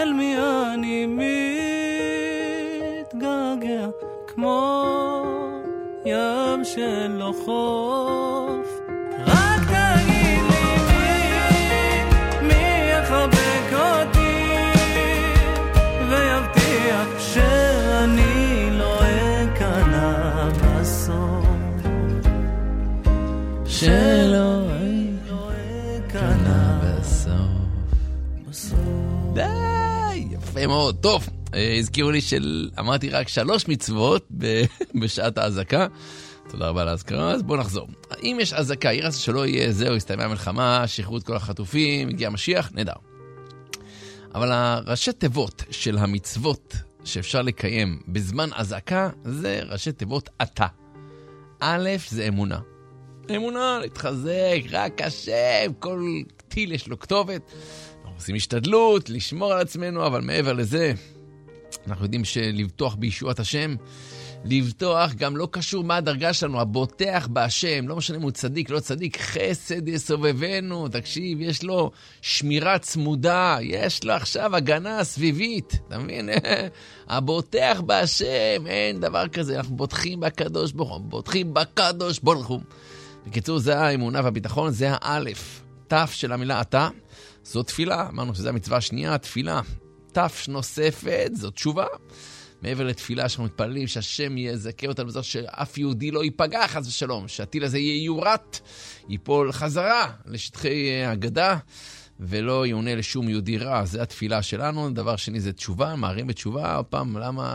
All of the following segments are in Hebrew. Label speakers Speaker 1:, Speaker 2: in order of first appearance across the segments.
Speaker 1: אל מי אני מתגעגע, כמו ים שלא חוף. רק תגיד לי מי יחבק אותי ויבטיח שאני לא אכנע בסוף, שלא אכנע בסוף.
Speaker 2: די, יפה מאוד. טוב, הזכירו לי אמרתי רק 3 מצוות בשעת ההזקה. תודה רבה על ההזכרה. אז בואו נחזור. אם יש הזקה, יהיה רצה שלא יהיה זהו, הסתיימה המלחמה, שחררו את כל החטופים, הגיע המשיח, נדע. אבל הראשי תיבות של המצוות שאפשר לקיים בזמן הזקה, זה ראשי תיבות אתה. א', זה אמונה. אמונה, להתחזק, רק השם, כל טיל יש לו כתובת. אנחנו עושים השתדלות, לשמור על עצמנו, אבל מעבר לזה, אנחנו יודעים שלבטוח בישועת השם, לבטוח גם לא קשור מה הדרגה שלנו, הבוטח בהשם, לא משנה אם הוא צדיק, לא צדיק, חסד יסובבנו, תקשיב, יש לו שמירה צמודה, יש לו עכשיו הגנה סביבית, אתה מבין? הבוטח בהשם, אין דבר כזה, אנחנו בוטחים בקדוש ברוך הוא, בוטחים בקדוש ברוך הוא. בקיצור, זה האמונה והביטחון, זה האלף, תף של המילה אתה, זו תפילה, אמרנו שזו המצווה השנייה, תפילה, תף נוספת, זו תשובה. מעבר לתפילה שאנחנו מתפללים שהשם יזכה אותנו בזאת שאף יהודי לא ייפגע חס ושלום, שהטיל הזה יהיה יורט, ייפול חזרה לשטחי הגדה ולא יעונה לשום יהודי רע. זה התפילה שלנו. דבר שני זה תשובה, מערים בתשובה. עוד פעם,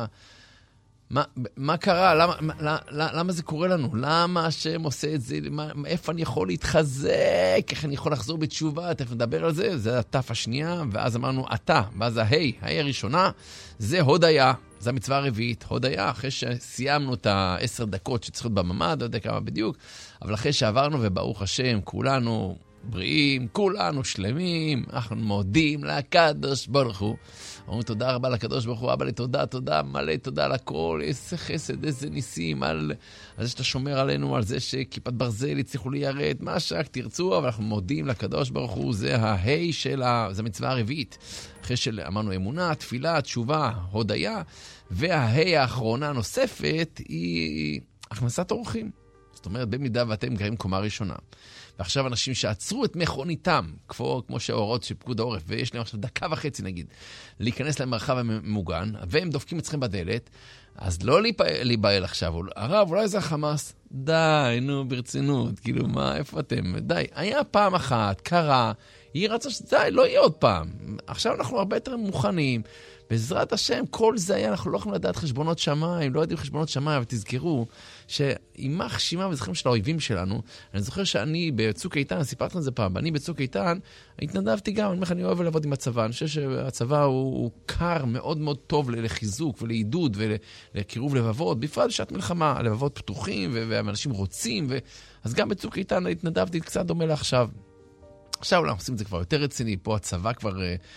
Speaker 2: מה קרה? למה זה קורה לנו? למה השם עושה את זה? איפה אני יכול להתחזק? איך אני יכול לחזור בתשובה? תכף נדבר על זה. זה התף השנייה, ואז אמרנו אתה, ואז ההי הראשונה, זה הודיה. זה המצווה הרביעית, הודיה, אחרי שסיימנו את 10 דקות שצריכות בממד, לא יודע כמה בדיוק, אבל אחרי שעברנו וברוך השם, כולנו בריאים, כולנו שלמים, אנחנו מודים לקדוש ברוך הוא. אומרים תודה רבה לקדוש ברוך הוא, אבא לי תודה, תודה, מלא תודה על הכל, איזה חסד, איזה ניסים, על זה שאתה שומר עלינו, על זה שכיפת ברזל הצליחו לירד, מה שרק תרצו, אבל אנחנו מודים לקדוש ברוך הוא, זה ההי של זה המצווה הרביעית. אחרי שאמרנו אמונה, תפילה, תשובה, הודיה, וההי האחרונה הנוספת היא הכנסת אורחים. זאת אומרת, במידה ואתם גרים קומה ראשונה. ועכשיו אנשים שעצרו את מכוניתם, כמו שהאורות של פקוד העורף, ויש להם עכשיו 1.5 דקות נגיד, להיכנס למרחב המוגן, והם דופקים אתכם בדלת, אז לא להיבהל עכשיו, הרב, אולי זה החמאס? די, נו, ברצינות, כאילו, מה, איפה אתם? די, היה פעם אחת, קרה, היא רצה שדי, לא יהיה עוד פעם. עכשיו אנחנו הרבה יותר מוכנים, בעזרת השם, כל זה היה, אנחנו לא יכולים לדעת חשבונות שמיים, לא יודעים חשבונות שמיים, אבל תזכרו שאימך שימה וזכרים של האויבים שלנו. אני זוכר שאני בצוק איתן, סיפרתי על זה פעם, אני בצוק איתן, התנדבתי גם, אני אוהב לעבוד עם הצבא, אני חושב שהצבא הוא קר מאוד מאוד טוב לחיזוק ולעידוד ולקירוב לבבות, בפרט בשעת מלחמה, הלבבות פתוחים ואנשים רוצים, אז גם בצוק איתן התנדבתי קצת דומה לעכשיו. עכשיו אנחנו עושים את זה כבר יותר רציני, פה הצבא כבר...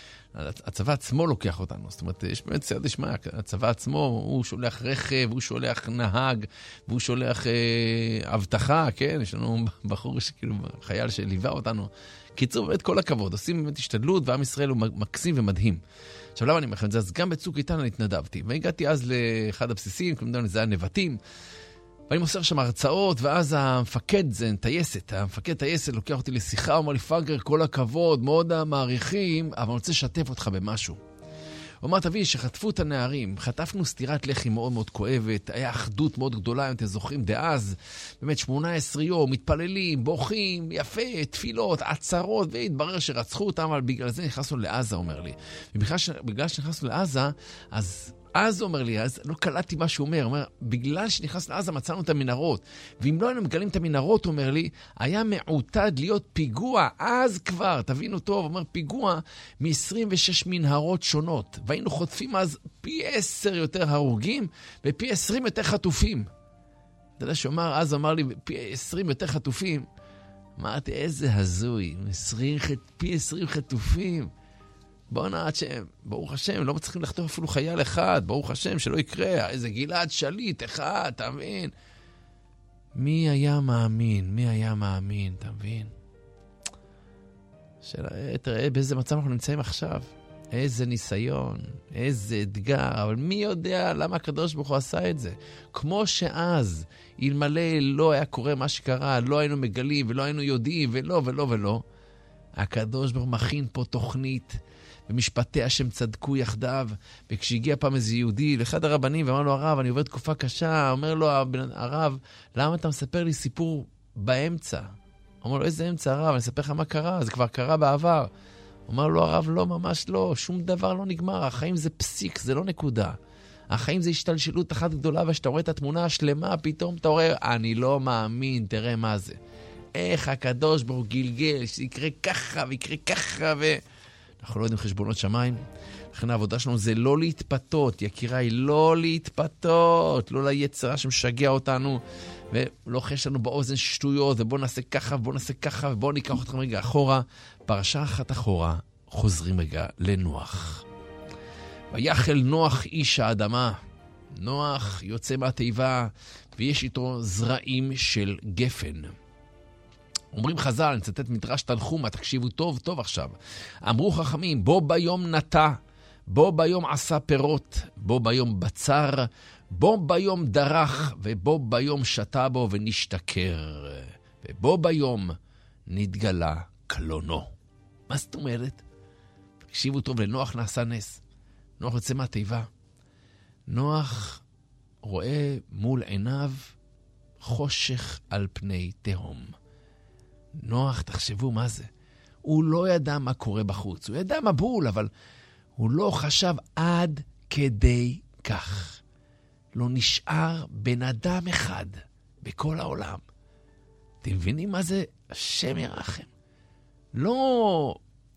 Speaker 2: הצבא עצמו לוקח אותנו, זאת אומרת, יש באמת סייד לשמע, הצבא עצמו, הוא שולח רכב, הוא שולח נהג, והוא שולח הבטחה, כן? יש לנו בחור שכאילו, חייל שליווה אותנו. קיצור, באמת כל הכבוד, עושים באמת השתדלות, ועם ישראל הוא מקסים ומדהים. עכשיו, למה אני אומר את זה? אז גם בצוק איתן אני התנדבתי, והגעתי אז לאחד הבסיסים, כלומר, זה היה נבטים, ואני מוסר שם הרצאות, ואז המפקד, זה טייסת, המפקד טייסת לוקח אותי לשיחה, הוא אומר לי, פאגר, כל הכבוד, מאוד מעריכים, אבל אני רוצה לשתף אותך במשהו. הוא אומר, תביא, שחטפו את הנערים, חטפנו סתירת לחי מאוד מאוד כואבת, היה אחדות מאוד גדולה, אם אתם זוכרים, דאז, באמת 18 יום, מתפללים, בוכים, יפה, תפילות, עצרות, והתברר שרצחו אותם, אבל בגלל זה נכנסנו לעזה, אומר לי. ובגלל שנכנסנו לעזה, אז הוא אומר לי, אז לא קלטתי מה שהוא אומר, בגלל שנכנס לעזה מצאנו את המנהרות, ואם לא היינו מגלים את המנהרות, הוא אומר לי, היה מעוטד להיות פיגוע, אז כבר, תבינו טוב, הוא אומר, פיגוע מ-26 מנהרות שונות, והיינו חוטפים אז פי 10 יותר הרוגים, ופי 20 יותר חטופים. אתה יודע שאומר, אז הוא אמר לי, פי 20 יותר חטופים, אמרתי, איזה הזוי, פי 20 חטופים, בוא נעד שהם, ברוך השם, לא מצליחים לחטוף אפילו חייל אחד, ברוך השם, שלא יקרה, איזה גלעד שליט אחד, אתה מבין? מי היה מאמין, אתה מבין? תראה באיזה מצב אנחנו נמצאים עכשיו. איזה ניסיון, איזה אתגר, אבל מי יודע למה הקדוש ברוך הוא עשה את זה? כמו שאז, אלמלא לא היה קורה מה שקרה, לא היינו מגלים ולא היינו יודעים ולא, הקדוש ברוך הוא מכין פה תוכנית, ומשפטי השם צדקו יחדיו, וכשהגיע פעם איזה יהודי לאחד הרבנים, ואמר לו, הרב, אני עובר תקופה קשה, אומר לו הרב, למה אתה מספר לי סיפור באמצע? אומר לו, איזה אמצע הרב? אני אספר לך מה קרה, זה כבר קרה בעבר. אומר לו הרב, לא, ממש לא, שום דבר לא נגמר, החיים זה פסיק, זה לא נקודה. החיים זה השתלשלות אחת גדולה, וכשאתה רואה את התמונה השלמה, פתאום אתה רואה, אני לא מאמין, תראה מה זה. איך הקדוש ברוך הוא גלגל, שיקרה ככה ויקרה ככה, אנחנו לא יודעים חשבונות שמיים. לכן העבודה שלנו זה לא להתפתות, יקיריי, לא להתפתות, לא ליצרה שמשגע אותנו, ולוחש לנו באוזן שטויות, ובוא נעשה ככה, ובוא נעשה ככה, ובוא ניקח אתכם רגע אחורה. פרשה אחת אחורה, חוזרים רגע לנוח. ויחל נוח איש האדמה. נוח יוצא מהתיבה, ויש איתו זרעים של גפן. אומרים חז"ל, נצטט מדרש תנחומא, תקשיבו טוב טוב עכשיו. אמרו חכמים, בו ביום נטע, בו ביום עשה פירות, בו ביום בצר, בו ביום דרך, ובו ביום שתה בו ונשתכר, ובו ביום נתגלה קלונו. מה זאת אומרת? תקשיבו טוב, לנוח נעשה נס. נוח יוצא מהתיבה. נוח רואה מול עיניו חושך על פני תהום. נוח, תחשבו מה זה. הוא לא ידע מה קורה בחוץ. הוא ידע מבול, אבל הוא לא חשב עד כדי כך. לא נשאר בן אדם אחד בכל העולם. אתם מבינים מה זה? השם ירחם. לא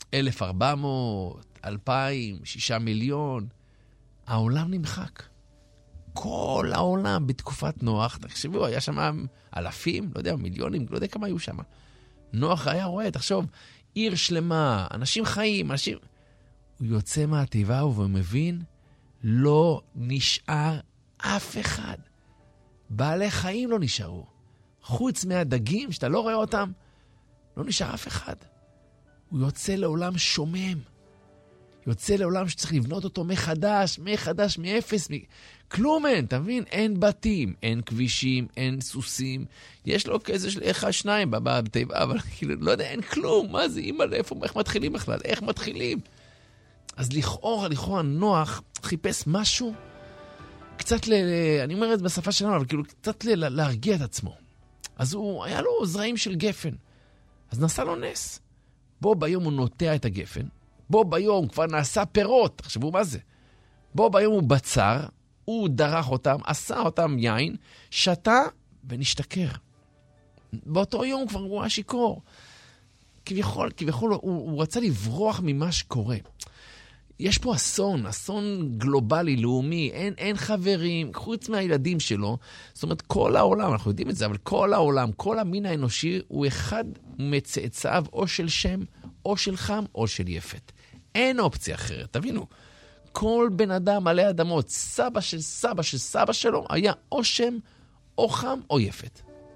Speaker 2: 1,400, 2,000, 6 מיליון. העולם נמחק. כל העולם בתקופת נוח, תחשבו, היה שם אלפים, לא יודע, מיליונים, לא יודע כמה היו שם. נוח היה רואה, תחשוב, עיר שלמה, אנשים חיים, אנשים... הוא יוצא מהתיבה והוא מבין, לא נשאר אף אחד. בעלי חיים לא נשארו. חוץ מהדגים, שאתה לא רואה אותם, לא נשאר אף אחד. הוא יוצא לעולם שומם. יוצא לעולם שצריך לבנות אותו מחדש, מאפס, כלום אין, אתה מבין? אין בתים, אין כבישים, אין סוסים. יש לו כזה של 1-2 בתיבה, אבל כאילו, לא יודע, אין כלום. מה זה, אימא, איך מתחילים בכלל? איך מתחילים? אז לכאורה, נוח חיפש משהו, קצת אני אומר את זה בשפה שלנו, אבל כאילו, קצת להרגיע את עצמו. אז היה לו זרעים של גפן. אז נעשה לו נס. בו ביום הוא נוטע את הגפן, בו ביום כבר נעשה פירות, תחשבו מה זה. בו ביום הוא בצר, הוא דרך אותם, עשה אותם יין, שתה ונשתכר. באותו יום כבר הוא היה שיכור. כביכול הוא רצה לברוח ממה שקורה. יש פה אסון גלובלי, לאומי, אין חברים, חוץ מהילדים שלו. זאת אומרת, כל העולם, אנחנו יודעים את זה, אבל כל העולם, כל המין האנושי, הוא אחד מצאצאיו או של שם, או של חם, או של יפת. אין אופציה אחרת, תבינו. כל בן אדם עלי אדמות, סבא של סבא של סבא שלו, היה או שם, או חם, או יפת.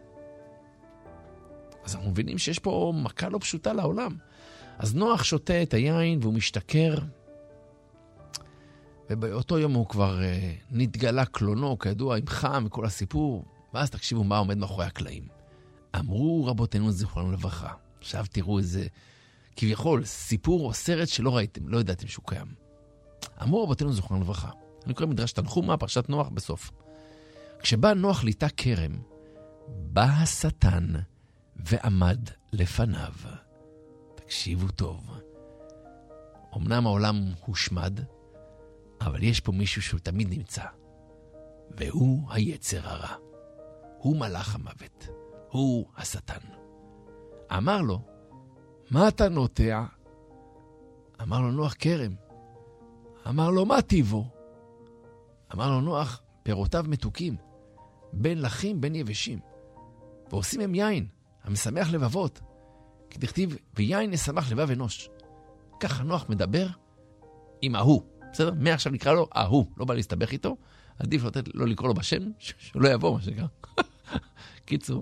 Speaker 2: אז אנחנו מבינים שיש פה מכה לא פשוטה לעולם. אז נוח שותה את היין והוא משתכר, ובאותו יום הוא כבר נתגלה קלונו, כידוע, עם חם וכל הסיפור, ואז תקשיבו מה עומד מאחורי הקלעים. אמרו רבותינו זיכרונם לברכה. עכשיו תראו איזה, כביכול, סיפור או סרט שלא ראיתם, לא ידעתם שהוא קיים. אמרו רבותינו זיכרונם לברכה. אני קורא מדרש תנחומא, פרשת נוח בסוף. כשבא נוח ליטה כרם, בא השטן ועמד לפניו. תקשיבו טוב. אמנם העולם הושמד, אבל יש פה מישהו שהוא תמיד נמצא. והוא היצר הרע. הוא מלאך המוות. הוא השטן. אמר לו, מה אתה נוטע? אמר לו נוח כרם. אמר לו, מה טיבו? אמר לו נוח, פירותיו מתוקים. בין לחים, בין יבשים. ועושים הם יין, המשמח לבבות. כי תכתיב, ויין ישמח לבב אנוש. ככה נוח מדבר עם ההוא. בסדר? מעכשיו נקרא לו ההוא. לא בא להסתבך איתו. עדיף לא לקרוא לו בשם, שהוא לא יבוא, מה שנקרא. קיצור.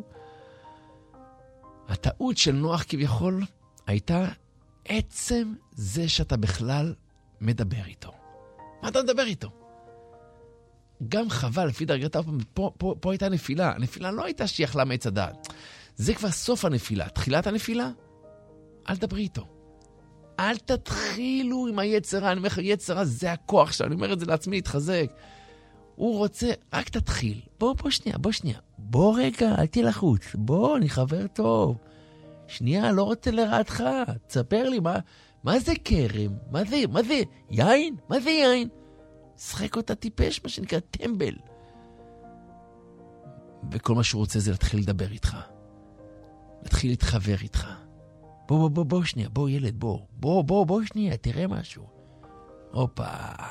Speaker 2: הטעות של נוח כביכול הייתה עצם זה שאתה בכלל מדבר איתו. מה אתה מדבר איתו? גם חווה, לפי דרגתה, פה הייתה נפילה. הנפילה לא הייתה שהיא אכלה מעץ הדעת. זה כבר סוף הנפילה. תחילת הנפילה, אל תדברי איתו. אל תתחילו עם היצרה. אני אומר לך, יצרה זה הכוח שלנו. אני אומר את זה לעצמי, להתחזק. הוא רוצה, רק תתחיל. בוא שנייה. בוא רגע, אל תהיה לחוץ. בוא, אני חבר טוב. שנייה, לא רוצה לרעתך. תספר לי, מה זה קרם? מה זה? יין? מה זה יין? שחק אותה טיפש, מה שנקרא טמבל. וכל מה שהוא רוצה זה להתחיל לדבר איתך. להתחיל להתחבר איתך. בוא שנייה, בוא ילד, בוא שנייה, תראה משהו. הופה.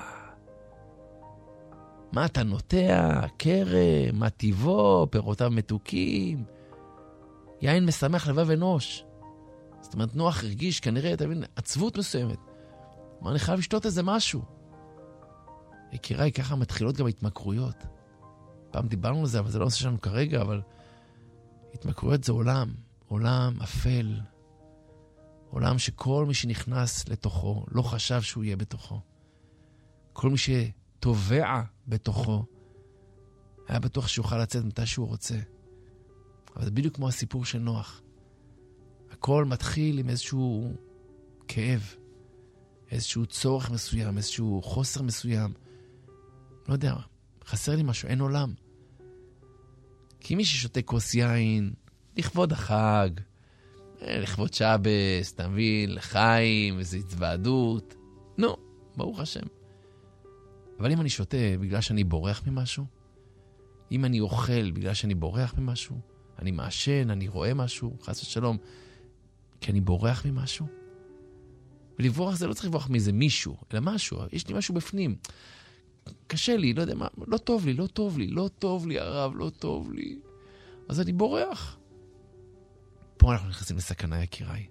Speaker 2: מה אתה נוטע? קרם, מה טיבו, פירותיו מתוקים. יין משמח לבב אנוש. זאת אומרת, נוח הרגיש כנראה, אתה מבין, עצבות מסוימת. מה, אני חייב לשתות איזה משהו. יקיריי, ככה מתחילות גם התמכרויות. פעם דיברנו על זה, אבל זה לא נושא שלנו כרגע, אבל התמכרויות זה עולם אפל. עולם שכל מי שנכנס לתוכו לא חשב שהוא יהיה בתוכו. כל מי שטובע בתוכו היה בטוח שיוכל לצאת מתי שהוא רוצה. אבל זה בדיוק כמו הסיפור של נוח. הכל מתחיל עם איזשהו כאב, איזשהו צורך מסוים, איזשהו חוסר מסוים. לא יודע, חסר לי משהו, אין עולם. כי מי ששותה כוס יין, לכבוד החג, לכבוד שבס, אתה מבין, לחיים, איזו התוועדות. נו, ברוך השם. אבל אם אני שותה בגלל שאני בורח ממשהו, אם אני אוכל בגלל שאני בורח ממשהו, אני מעשן, אני רואה משהו, חס ושלום, כי אני בורח ממשהו. ולברוח זה לא צריך לברוח מאיזה מישהו, אלא משהו, יש לי משהו בפנים. קשה לי, לא יודע מה, לא טוב לי, הרב, לא טוב לי. אז אני בורח. פה אנחנו נכנסים לסכנה, יקיריי.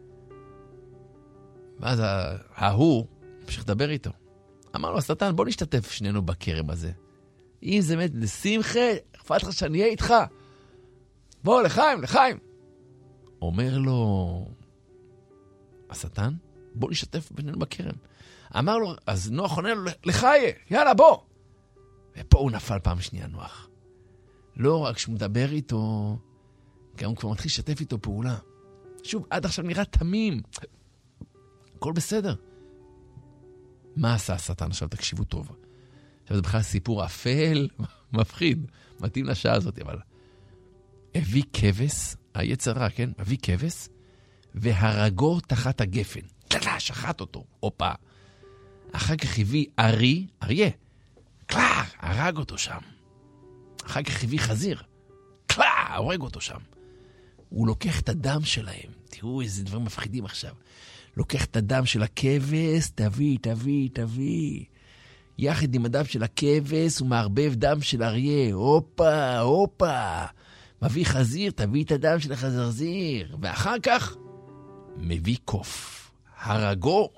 Speaker 2: ואז ההוא המשיך לדבר איתו. אמר לו, השטן, בוא נשתתף שנינו בקרם הזה. אם זה באמת לשמחה, אכפת לך שאני אהיה איתך. בוא, לחיים. אומר לו, השטן, בוא נשתתף בינינו בקרם. אמר לו, אז נוח עונה לו, לחיה, יאללה, בוא. ופה הוא נפל פעם שנייה, נוח. לא רק שהוא מדבר איתו, גם הוא כבר מתחיל לשתף איתו פעולה. שוב, עד עכשיו נראה תמים. הכל בסדר. מה עשה השטן? עכשיו תקשיבו טוב. עכשיו זה בכלל סיפור אפל, מפחיד, מתאים לשעה הזאת, אבל הביא כבש, היצר רע, כן? הביא כבש, והרגו תחת הגפן. שחט אותו, אופה. אחר כך הביא אריה, הרג אותו שם. אחר כך הביא חזיר, הורג אותו שם. הוא לוקח את הדם שלהם. תראו איזה דברים מפחידים עכשיו. לוקח את הדם של הכבש, תביא. יחד עם הדם של הכבש הוא מערבב דם של אריה. הופה. מביא חזיר, תביא את הדם של החזרזיר. ואחר כך מביא קוף. הרגו,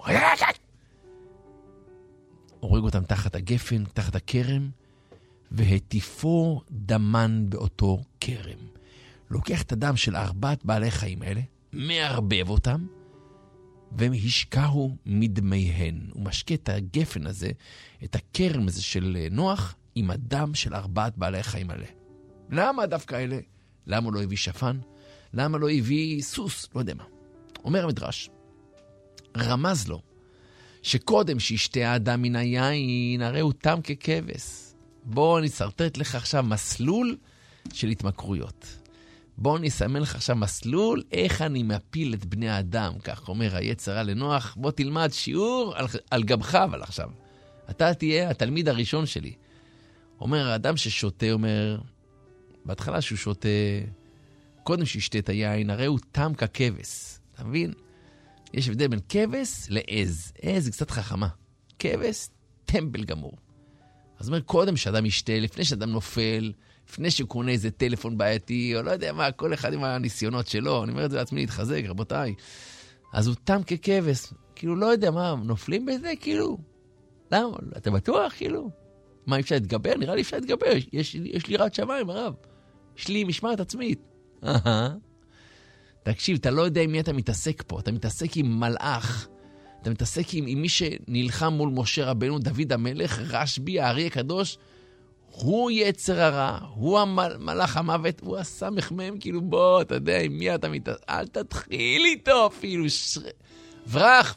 Speaker 2: הורג אותם תחת הגפן, תחת הקרם, והטיפו דמן באותו קרם. לוקח את הדם של 4 בעלי חיים האלה, מערבב אותם, והם השקעו מדמיהן. הוא משקה את הגפן הזה, את הקרם הזה של נוח, עם הדם של 4 בעלי חיים האלה. למה דווקא האלה? למה לא הביא שפן? למה לא הביא סוס? לא יודע מה. אומר המדרש, רמז לו, שקודם שישתה האדם מן היין, הרי הוא תם ככבש. בוא אני אסרטט לך עכשיו מסלול של התמכרויות. בוא אני אסמן לך עכשיו מסלול איך אני מפיל את בני האדם, כך אומר היצר רע לנוח. בוא תלמד שיעור על גבך, אבל עכשיו. אתה תהיה התלמיד הראשון שלי. אומר האדם ששותה, אומר, בהתחלה שהוא שותה, קודם שישתה את היין, הרי הוא תם ככבש. אתה מבין? יש הבדל בין כבש לעז. עז היא קצת חכמה. כבש, טמבל גמור. אז אומר, קודם שאדם ישתה, לפני שאדם נופל, לפני שהוא קונה איזה טלפון בעייתי, או לא יודע מה, כל אחד עם הניסיונות שלו, אני אומר את זה לעצמי להתחזק, רבותיי. אז הוא תם ככבש. כאילו, לא יודע מה, נופלים בזה, כאילו. למה? אתה בטוח, כאילו? מה, אפשר להתגבר? נראה לי אפשר להתגבר. יש לי יראת שמיים, הרב. יש לי משמעת עצמית. תקשיב, אתה לא יודע עם מי אתה מתעסק פה. אתה מתעסק עם מלאך. אתה מתעסק עם מי שנלחם מול משה רבנו, דוד המלך, רשב"י, הארי הקדוש, הוא יצר הרע, הוא המלאך המוות, הוא הסמך מהם, כאילו בוא, אתה יודע, עם מי אתה מתעסק, אל תתחיל איתו אפילו, ברח.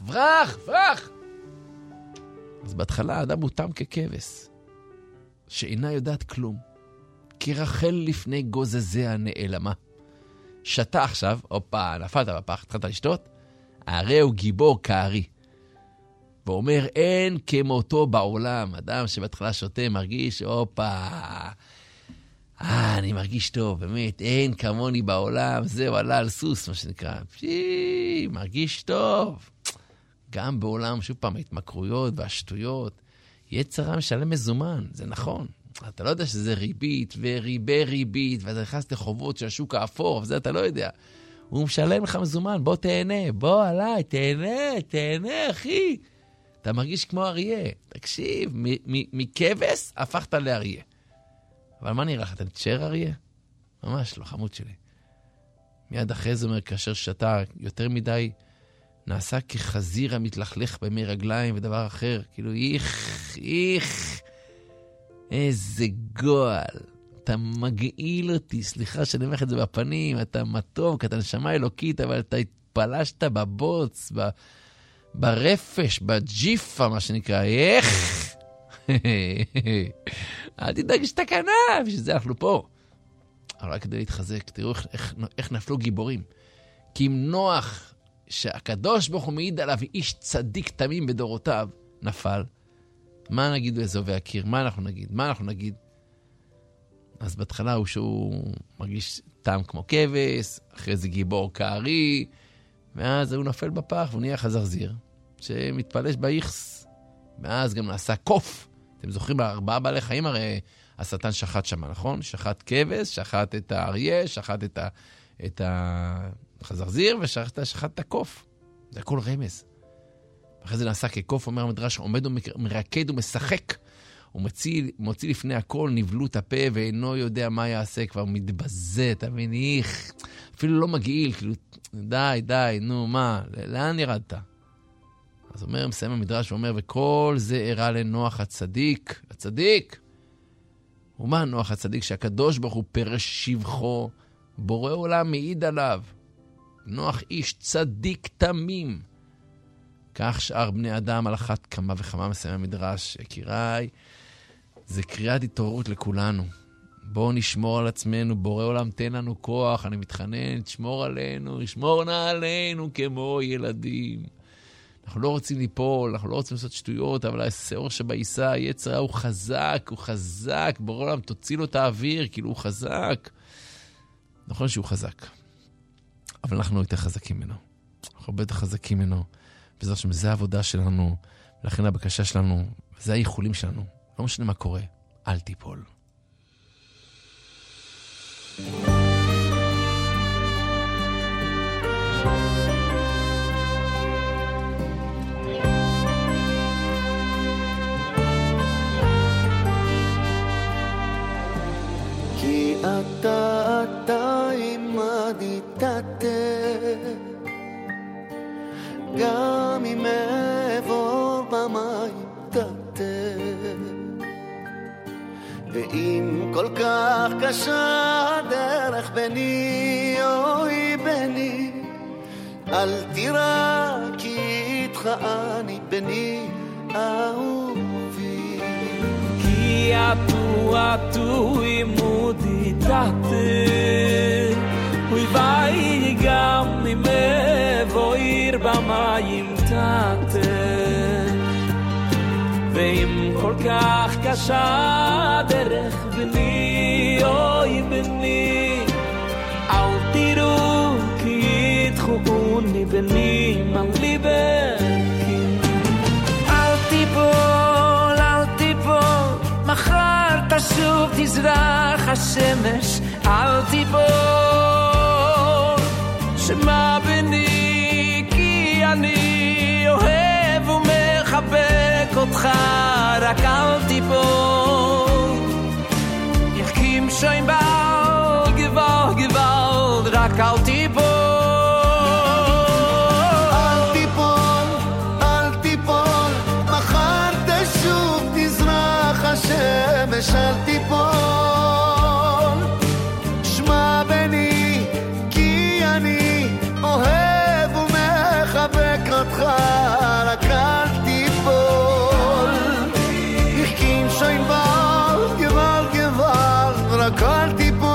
Speaker 2: אז בהתחלה האדם הוא תם ככבש, שאינה יודעת כלום, כרחל לפני גוזזיה נעלמה. שתה עכשיו, הופה, נפלת בפח, התחלת לשתות, הרי הוא גיבור כארי. ואומר, אין כמותו בעולם. אדם שבהתחלה שותה מרגיש, הופה, אני מרגיש טוב, באמת, אין כמוני בעולם, זהו, עלה על סוס, מה שנקרא. מרגיש טוב. גם בעולם, שוב פעם, ההתמכרויות והשטויות, יצרה משלם מזומן, זה נכון. אתה לא יודע שזה ריבית וריבית, ואתה נכנס לחובות של השוק האפור, וזה אתה לא יודע. הוא משלם לך מזומן, בוא תהנה, בוא עליי, תהנה, אחי. אתה מרגיש כמו אריה. תקשיב, מכבש הפכת לאריה. אבל מה נראה לך? אתה נתשאר אריה? ממש לא, חמוד שלי. מיד אחרי זה אומר, כאשר שתה יותר מדי, נעשה כחזיר המתלכלך בימי רגליים ודבר אחר. כאילו, איך. איזה גועל. אתה מגעיל אותי, סליחה שאני אומר את זה בפנים, אתה מתוק, אתה נשמה אלוקית, אבל אתה התפלשת בבוץ, ברפש, בג'יפה, מה שנקרא, איך? אל תדאג שתקנה, בשביל זה אנחנו פה. אבל רק כדי להתחזק, תראו איך נפלו גיבורים. כי אם נוח, שהקדוש ברוך הוא מעיד עליו, איש צדיק תמים בדורותיו, נפל. מה נגיד באזוב והקיר? מה אנחנו נגיד? אז בהתחלה הוא שהוא מרגיש טעם כמו כבש, אחרי זה גיבור כארי, ואז הוא נופל בפח והוא נהיה חזרזיר, שמתפלש באיכס, ואז גם נעשה קוף. אתם זוכרים, 4 בעלי חיים הרי השטן שחט שם, נכון? שחט כבש, שחט את האריה, שחט את החזרזיר, ושחט את הקוף. זה הכל רמז. אחרי זה נעשה כקוף, אומר המדרש, עומד ומרקד ומשחק. הוא מוציא לפני הכל, נבלות הפה, ואינו יודע מה יעשה, כבר מתבזה, תבין, אפילו לא מגעיל, כאילו, די, נו, מה, לאן ירדת? אז אומר, מסיים המדרש, ואומר, וכל זה הראה לנוח הצדיק. ומה נוח הצדיק? שהקדוש ברוך הוא פרש שבחו, בורא עולם מעיד עליו. נוח איש צדיק תמים. כך שאר בני אדם על אחת כמה וכמה, מסיים המדרש, יקיריי, זה קריאת התעוררות לכולנו. בואו נשמור על עצמנו, בורא עולם תן לנו כוח, אני מתחנן, תשמור עלינו, שמור נא עלינו כמו ילדים. אנחנו לא רוצים ליפול, אנחנו לא רוצים לעשות שטויות, אבל השעור שבעיסה, היצר הוא חזק, בורא עולם תוציא לו את האוויר, כאילו הוא חזק. נכון שהוא חזק, אבל אנחנו יותר חזקים ממנו. אנחנו הרבה יותר חזקים ממנו. וזה העבודה שלנו, ולכן הבקשה שלנו, וזה האיחולים שלנו. לא משנה מה קורה, אל תיפול.
Speaker 1: כי אתה עמדי תתה, גם אם אעבור במים תתה, ואם כל כך קשה הדרך ביני, אוי ביני, אל תירא כי איתך אני בני אהובי.
Speaker 3: כי אתה עמדי תתה, אוי ביי גם אם אעבור במים תתה, ואם כל כך קשה דרך בני, אוי בני, אל תראו כי ידחוני בני מליבכי. אל תיפול, מחר תשוב תזרח השמש, אל תיפול, שמה בני כי אני אוהב ומחבק אותך, רק אל תיפול. יחכים שוין באו גבול, רק אל תיפול.
Speaker 1: אל השמש אל תיפול, שמע בני כי אני אוהב ומחבק אותך, רק אל תיפול. יחכים שוין בל גבל גבל, רק אל תיפול.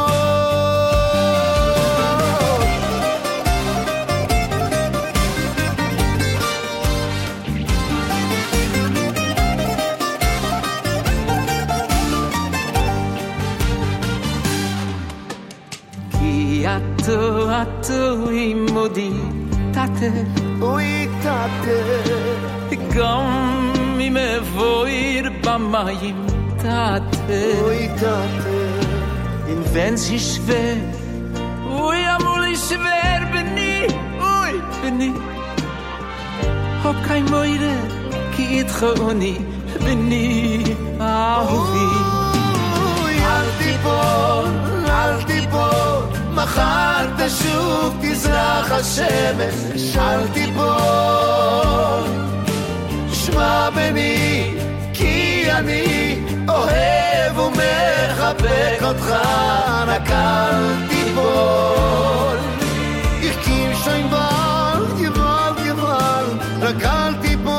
Speaker 3: אתו עמודי תתה,
Speaker 1: אוי תתה,
Speaker 3: גם אם אבויר במים תתה,
Speaker 1: אוי תתה,
Speaker 3: אם wenn sie schwer, oi amol ist schwer beni, oi beni, hab kein moire, ki itkhoni beni, ahuvi,
Speaker 1: אל תיפול, אל תיפול, מחר תשוב תזרח השמש, אל תיפול. שמע בני כי אני אוהב ומחבק אותך, רק אל תיפול. יחכים שוין בל גבל גבל, רק אל תיפול.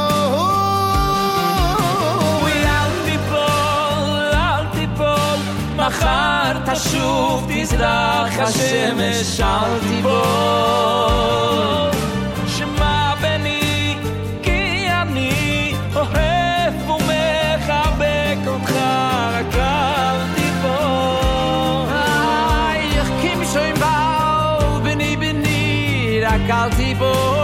Speaker 3: מחר תשוב תזרח השמש, אל תיפול. שמע בני כי אני אוהב ומחבק אותך, רק אל תיפול. יחכים שוין בל בני בני, רק אל תיפול.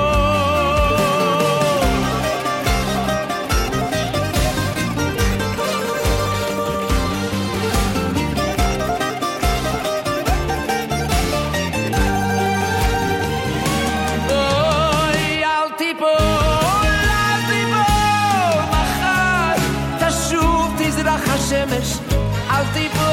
Speaker 3: השמש אל תיפול.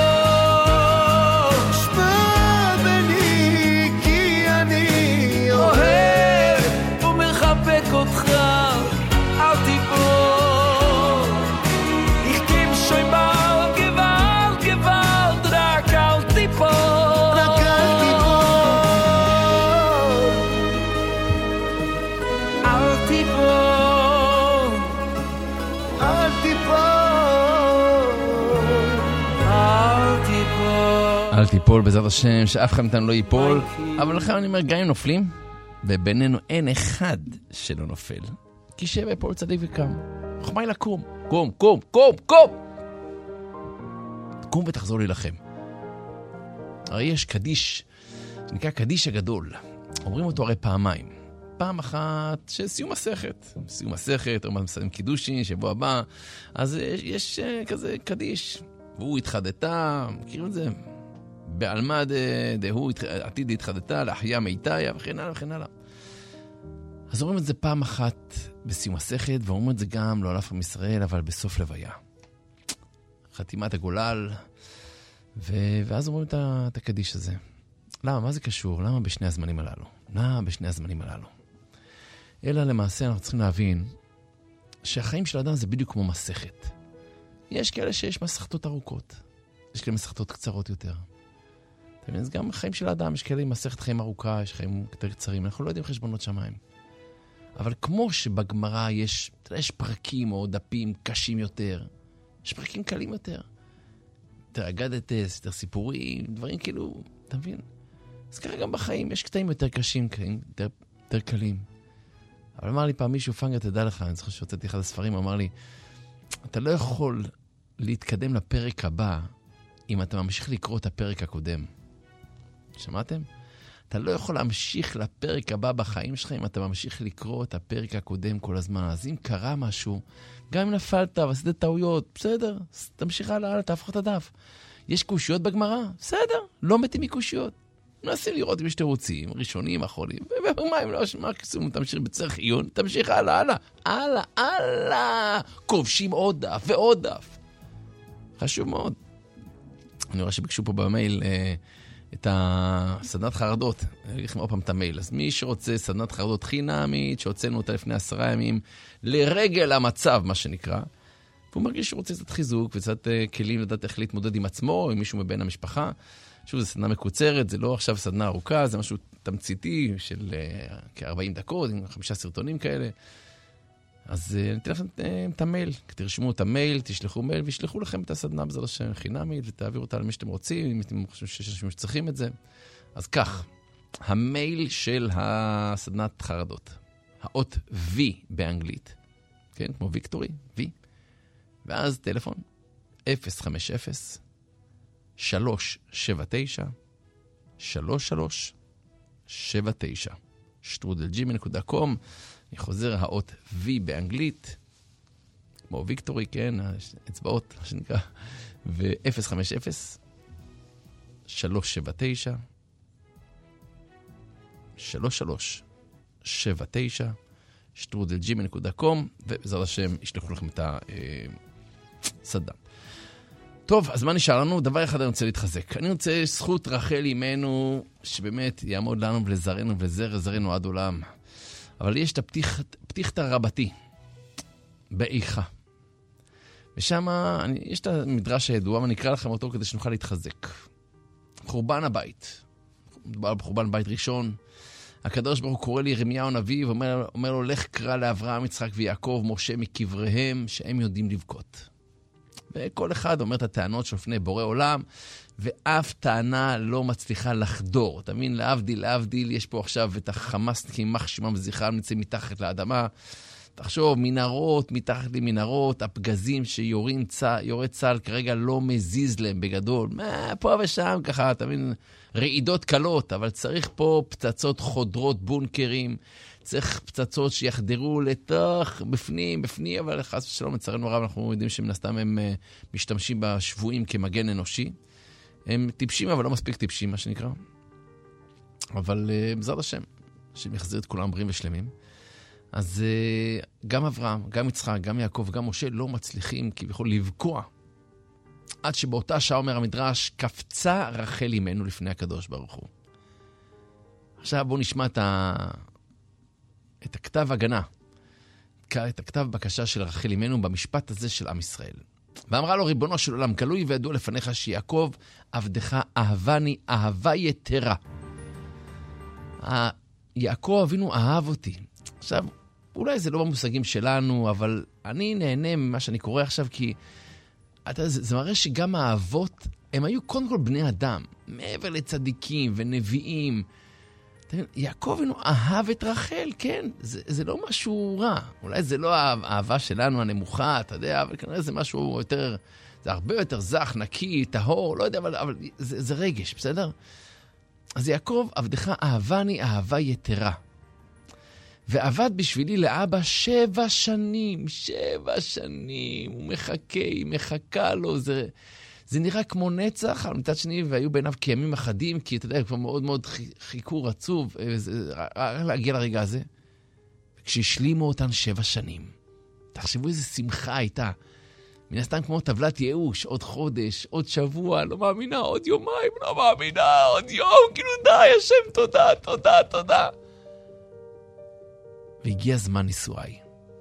Speaker 1: שמע בני כי אני אוהב
Speaker 3: ומחבק אותך, אל תיפול. יחכים שוין בל גבל גבל, רק אל תיפול,
Speaker 1: רק אל תיפול,
Speaker 3: אל תיפול,
Speaker 1: אל תיפול.
Speaker 2: אל תיפול בעזרת השם, שאף אחד מאיתנו לא ייפול. אבל לכם אני אומר, גם אם נופלים, ובינינו אין אחד שלא נופל, כי שבע יפול צדיק וקם. חוכמה היא לקום. קום, קום, קום, קום! קום ותחזור להילחם. הרי יש קדיש, נקרא קדיש הגדול. אומרים אותו הרי פעמיים. פעם אחת שסיום מסכת. סיום מסכת, או מסיים קידושין, שבוע הבא. אז יש כזה קדיש. והוא התחדתה, מכירים את זה? בעלמא דהוא עתיד התחדתה, לאחיה מיתיה, וכן הלאה וכן הלאה. אז אומרים את זה פעם אחת בסיום מסכת, ואומרים את זה גם לא על אף עם ישראל, אבל בסוף לוויה. חתימת הגולל, ואז אומרים את הקדיש הזה. למה? מה זה קשור? למה בשני הזמנים הללו? למה בשני הזמנים הללו? אלא למעשה אנחנו צריכים להבין שהחיים של האדם זה בדיוק כמו מסכת. יש כאלה שיש מסכתות ארוכות, יש כאלה מסכתות קצרות יותר. אז גם בחיים של האדם יש כאלה עם מסכת חיים ארוכה, יש חיים יותר קצרים, אנחנו לא יודעים חשבונות שמיים. אבל כמו שבגמרא יש פרקים או דפים קשים יותר, יש פרקים קלים יותר. יותר אגדתס, יותר סיפורים, דברים כאילו, אתה מבין? אז ככה גם בחיים יש קטעים יותר קשים, יותר קלים. אבל אמר לי פעם מישהו, פנגר, תדע לך, אני זוכר שהוצאתי אחד הספרים, אמר לי, אתה לא יכול להתקדם לפרק הבא אם אתה ממשיך לקרוא את הפרק הקודם. שמעתם? אתה לא יכול להמשיך לפרק הבא בחיים שלך אם אתה ממשיך לקרוא את הפרק הקודם כל הזמן. אז אם קרה משהו, גם אם נפלת ועשית טעויות, בסדר, תמשיך הלאה, תהפוך את הדף. יש קושיות בגמרא? בסדר, לא מתים מקושיות. מנסים לראות אם יש תירוצים, ראשונים, אחרונים, ומה אם לא, מה כסום, תמשיך בצריך עיון, תמשיך הלאה, הלאה, הלאה, הלאה, כובשים עוד דף ועוד דף. חשוב מאוד. אני רואה שביקשו פה במייל את הסדנת חרדות, אני אגיד לכם עוד פעם את המייל, אז מי שרוצה סדנת חרדות חינמית, שהוצאנו אותה לפני 10 ימים, לרגל המצב, מה שנקרא, והוא מרגיש שהוא רוצה קצת חיזוק וקצת כלים לדעת איך להתמודד עם עצמו, או עם מישהו מבין המשפחה. שוב, זו סדנה מקוצרת, זה לא עכשיו סדנה ארוכה, זה משהו תמציתי של כ-40 דקות, עם 5 סרטונים כאלה. אז ניתן לכם את המייל, תרשמו את המייל, תשלחו מייל, וישלחו לכם את הסדנה בזאת השם חינמית, ותעבירו אותה למי שאתם רוצים, אם אתם חושבים שיש שצריכים את זה. אז כך, המייל של הסדנת חרדות, האות V באנגלית, כן, כמו ויקטורי, V, ואז טלפון 050-379-3379, strudelgmail.com. אני חוזר, האות V באנגלית, כמו ויקטורי, כן, האצבעות, מה שנקרא, ו-050-379-3379, strudelgmail.com, ובעזרת השם ישלחו לכם את הסדנה. טוב, אז מה נשאר לנו? דבר אחד אני רוצה להתחזק. אני רוצה זכות רחל אימנו, שבאמת יעמוד לנו ולזרנו ולזרע זרנו עד עולם. אבל יש את הפתיחת הרבתי, באיכה. ושם יש את המדרש הידוע, ואני אקרא לכם אותו כדי שנוכל להתחזק. חורבן הבית. מדובר בחורבן בית ראשון. הקדוש ברוך הוא קורא לירמיהו הנביא, ואומר לו, לך קרא לאברהם, יצחק ויעקב, משה מקבריהם, שהם יודעים לבכות. וכל אחד אומר את הטענות של לפני בורא עולם, ואף טענה לא מצליחה לחדור. אתה מבין, להבדיל, יש פה עכשיו את החמאסניקים, מחשימם וזכרם, נמצאים מתחת לאדמה. תחשוב, מנהרות, מתחת למנהרות, הפגזים שיורי צה"ל כרגע לא מזיז להם בגדול. פה ושם ככה, אתה מבין, רעידות קלות, אבל צריך פה פצצות חודרות, בונקרים, צריך פצצות שיחדרו לתוך, בפנים, אבל חס ושלום, לצערנו הרב, אנחנו יודעים שמנסתם הם משתמשים בשבועים כמגן אנושי. הם טיפשים, אבל לא מספיק טיפשים, מה שנקרא. אבל בעזרת השם, שמחזיר את כולם בריאים ושלמים. אז גם אברהם, גם יצחק, גם יעקב, גם משה לא מצליחים כביכול לבקוע. עד שבאותה שעה אומר המדרש, קפצה רחל אימנו לפני הקדוש ברוך הוא. עכשיו בואו נשמע את הכתב הגנה, את הכתב בקשה של רחל אימנו במשפט הזה של עם ישראל. ואמרה לו, ריבונו של עולם, גלוי וידוע לפניך שיעקב עבדך אהבני אהבה יתרה. יעקב אבינו אהב אותי. עכשיו, אולי זה לא במושגים שלנו, אבל אני נהנה ממה שאני קורא עכשיו, כי זה מראה שגם האבות, הם היו קודם כל בני אדם, מעבר לצדיקים ונביאים. יעקב אבינו אהב את רחל, כן, זה לא משהו רע. אולי זה לא האהבה שלנו הנמוכה, אתה יודע, אבל כנראה זה משהו יותר, זה הרבה יותר זך, נקי, טהור, לא יודע, אבל זה רגש, בסדר? אז יעקב, עבדך אהבני אהבה יתרה. ועבד בשבילי לאבא 7 שנים, 7 שנים, הוא מחכה, היא מחכה לו, זה נראה כמו נצח, אבל מצד שני, והיו בעיניו כימים אחדים, כי אתה יודע, כבר מאוד מאוד חיכור עצוב, להגיע לרגע הזה. כשהשלימו אותן 7 שנים, תחשבו איזה שמחה הייתה. מן הסתם כמו טבלת ייאוש, עוד חודש, עוד שבוע, לא מאמינה, עוד יומיים, לא מאמינה, עוד יום, כאילו די, השם, תודה, תודה, תודה. והגיע זמן נישואי.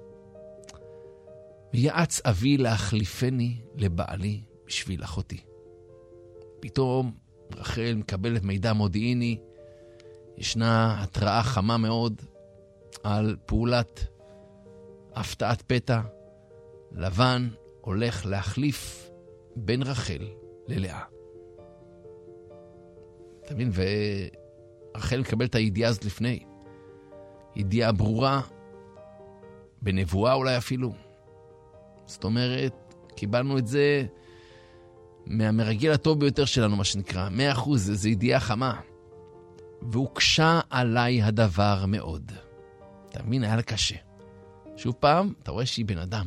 Speaker 2: ויעץ אבי להחליפני לבעלי בשביל אחותי. פתאום רחל מקבלת מידע מודיעיני, ישנה התראה חמה מאוד על פעולת הפתעת פתע. לבן הולך להחליף בין רחל ללאה. אתה מבין? ורחל מקבל את הידיעה הזאת לפני. ידיעה ברורה, בנבואה אולי אפילו. זאת אומרת, קיבלנו את זה מהמרגל הטוב ביותר שלנו, מה שנקרא. 100%, זה ידיעה חמה. והוקשה עליי הדבר מאוד. אתה מבין? היה לה קשה. שוב פעם, אתה רואה שהיא בן אדם.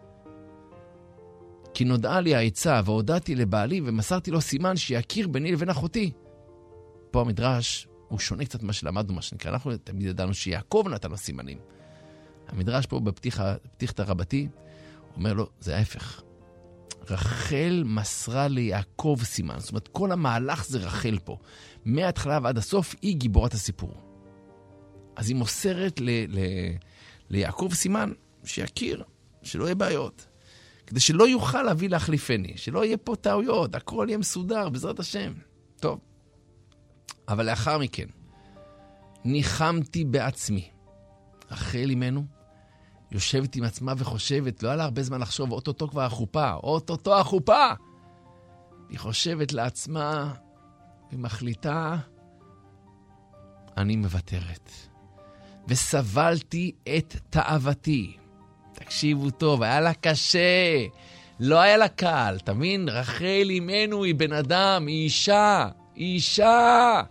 Speaker 2: כי נודעה לי העצה, והודעתי לבעלי, ומסרתי לו סימן שיכיר ביני לבין אחותי. פה המדרש הוא שונה קצת מה שלמדנו, מה שנקרא. אנחנו תמיד ידענו שיעקב נתן לו סימנים. המדרש פה בפתיחת הרבתי, אומר לו, זה ההפך. רחל מסרה ליעקב סימן. זאת אומרת, כל המהלך זה רחל פה. מההתחלה ועד הסוף היא גיבורת הסיפור. אז היא מוסרת ליעקב סימן, שיכיר, שלא יהיה בעיות. כדי שלא יוכל להביא להחליפני, שלא יהיה פה טעויות, הכל יהיה מסודר, בעזרת השם. טוב. אבל לאחר מכן, ניחמתי בעצמי. רחל אמנו, יושבת עם עצמה וחושבת, לא היה לה הרבה זמן לחשוב, אוטוטו כבר החופה, אוטוטו החופה! היא חושבת לעצמה, היא מחליטה, אני מוותרת. וסבלתי את תאוותי. תקשיבו טוב, היה לה קשה, לא היה לה קל, תבין? רחל אמנו היא בן אדם, היא אישה, היא אישה.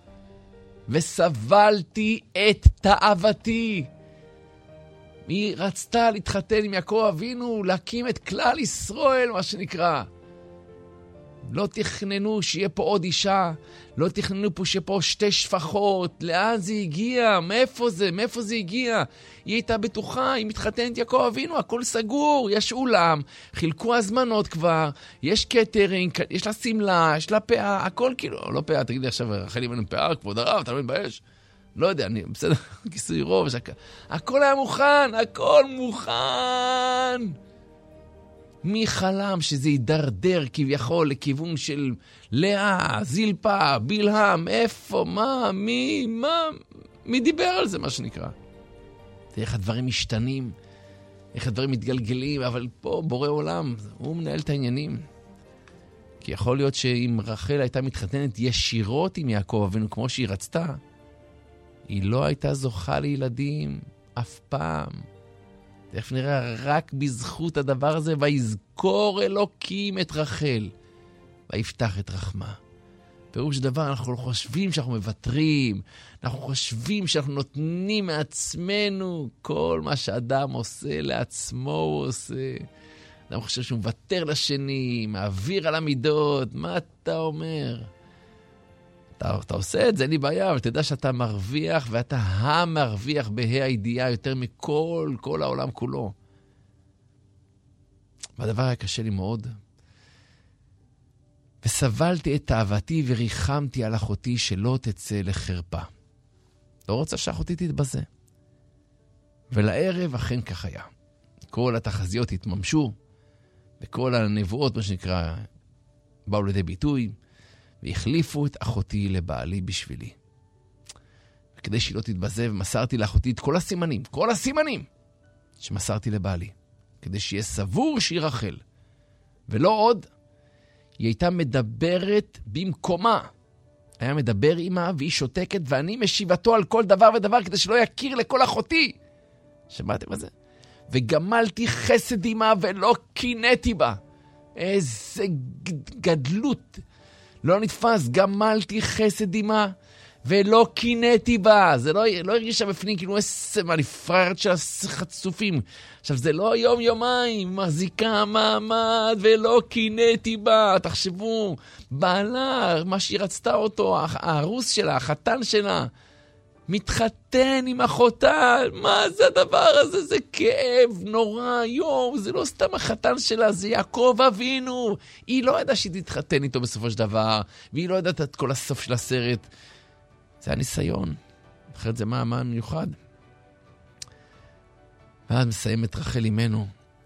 Speaker 2: וסבלתי את תאוותי. היא רצתה להתחתן עם יעקב אבינו, להקים את כלל ישראל, מה שנקרא. לא תכננו שיהיה פה עוד אישה, לא תכננו פה שיהיה פה שתי שפחות, לאן זה הגיע? מאיפה זה? מאיפה זה הגיע? היא הייתה בטוחה, היא מתחתנת יעקב אבינו, הכל סגור, יש אולם, חילקו הזמנות כבר, יש קטרינג, יש לה סמלה, יש לה פאה, הכל כאילו, לא פאה, תגיד לי עכשיו, רחל אמנו פאה, כבוד הרב, אתה לא מתבייש? לא יודע, אני בסדר, כיסוי רוב, הכל היה מוכן, הכל מוכן. מי חלם שזה יידרדר כביכול לכיוון של לאה, זילפה, בלהם, איפה, מה, מי דיבר על זה, מה שנקרא? איך הדברים משתנים, איך הדברים מתגלגלים, אבל פה בורא עולם, הוא מנהל את העניינים. כי יכול להיות שאם רחל הייתה מתחתנת ישירות עם יעקב אבינו כמו שהיא רצתה, היא לא הייתה זוכה לילדים אף פעם. תכף נראה רק בזכות הדבר הזה, ויזכור אלוקים את רחל, ויפתח את רחמה. פירוש דבר, אנחנו חושבים שאנחנו מוותרים, אנחנו חושבים שאנחנו נותנים מעצמנו, כל מה שאדם עושה לעצמו הוא עושה. אדם חושב שהוא מוותר לשני, מעביר על המידות, מה אתה אומר? אתה עושה את זה, אין לי בעיה, אבל תדע שאתה מרוויח, ואתה המרוויח בה"א הידיעה יותר כל העולם כולו. והדבר היה קשה לי מאוד. וסבלתי את תאוותי וריחמתי על אחותי שלא תצא לחרפה. לא רוצה שאחותי תתבזה. ולערב אכן כך היה. כל התחזיות התממשו, וכל הנבואות, מה שנקרא, באו לידי ביטוי, והחליפו את אחותי לבעלי בשבילי. וכדי שהיא לא תתבזה, ומסרתי לאחותי את כל הסימנים שמסרתי לבעלי, כדי שיהיה סבור שהיא רחל. ולא עוד, היא הייתה מדברת במקומה. היה מדבר עמה והיא שותקת, ואני משיבתו על כל דבר ודבר, כדי שלא יכיר לכל אחותי. שמעתם על זה? וגמלתי חסד עמה ולא קינאתי בה. איזה גדלות. לא נתפס, גמלתי חסד עמה ולא קינאתי בה. זה לא הרגישה בפנים כאילו איזה מהנפררת של החצופים. עכשיו זה לא יום-יומיים, מחזיקה מעמד ולא קינאתי בה. תחשבו, בעלה, מה שהיא רצתה אותו, הארוס שלה, החתן שלה, מתחתן עם אחותה. מה זה הדבר הזה? זה כאב נורא. יום, זה לא סתם החתן שלה, זה יעקב אבינו. היא לא ידעה שהיא תתחתן איתו בסופו של דבר, והיא לא ידעת את כל הסוף של הסרט. זה הניסיון. אחרת זה מה מיוחד. ואז מסיימת רחל אמנו.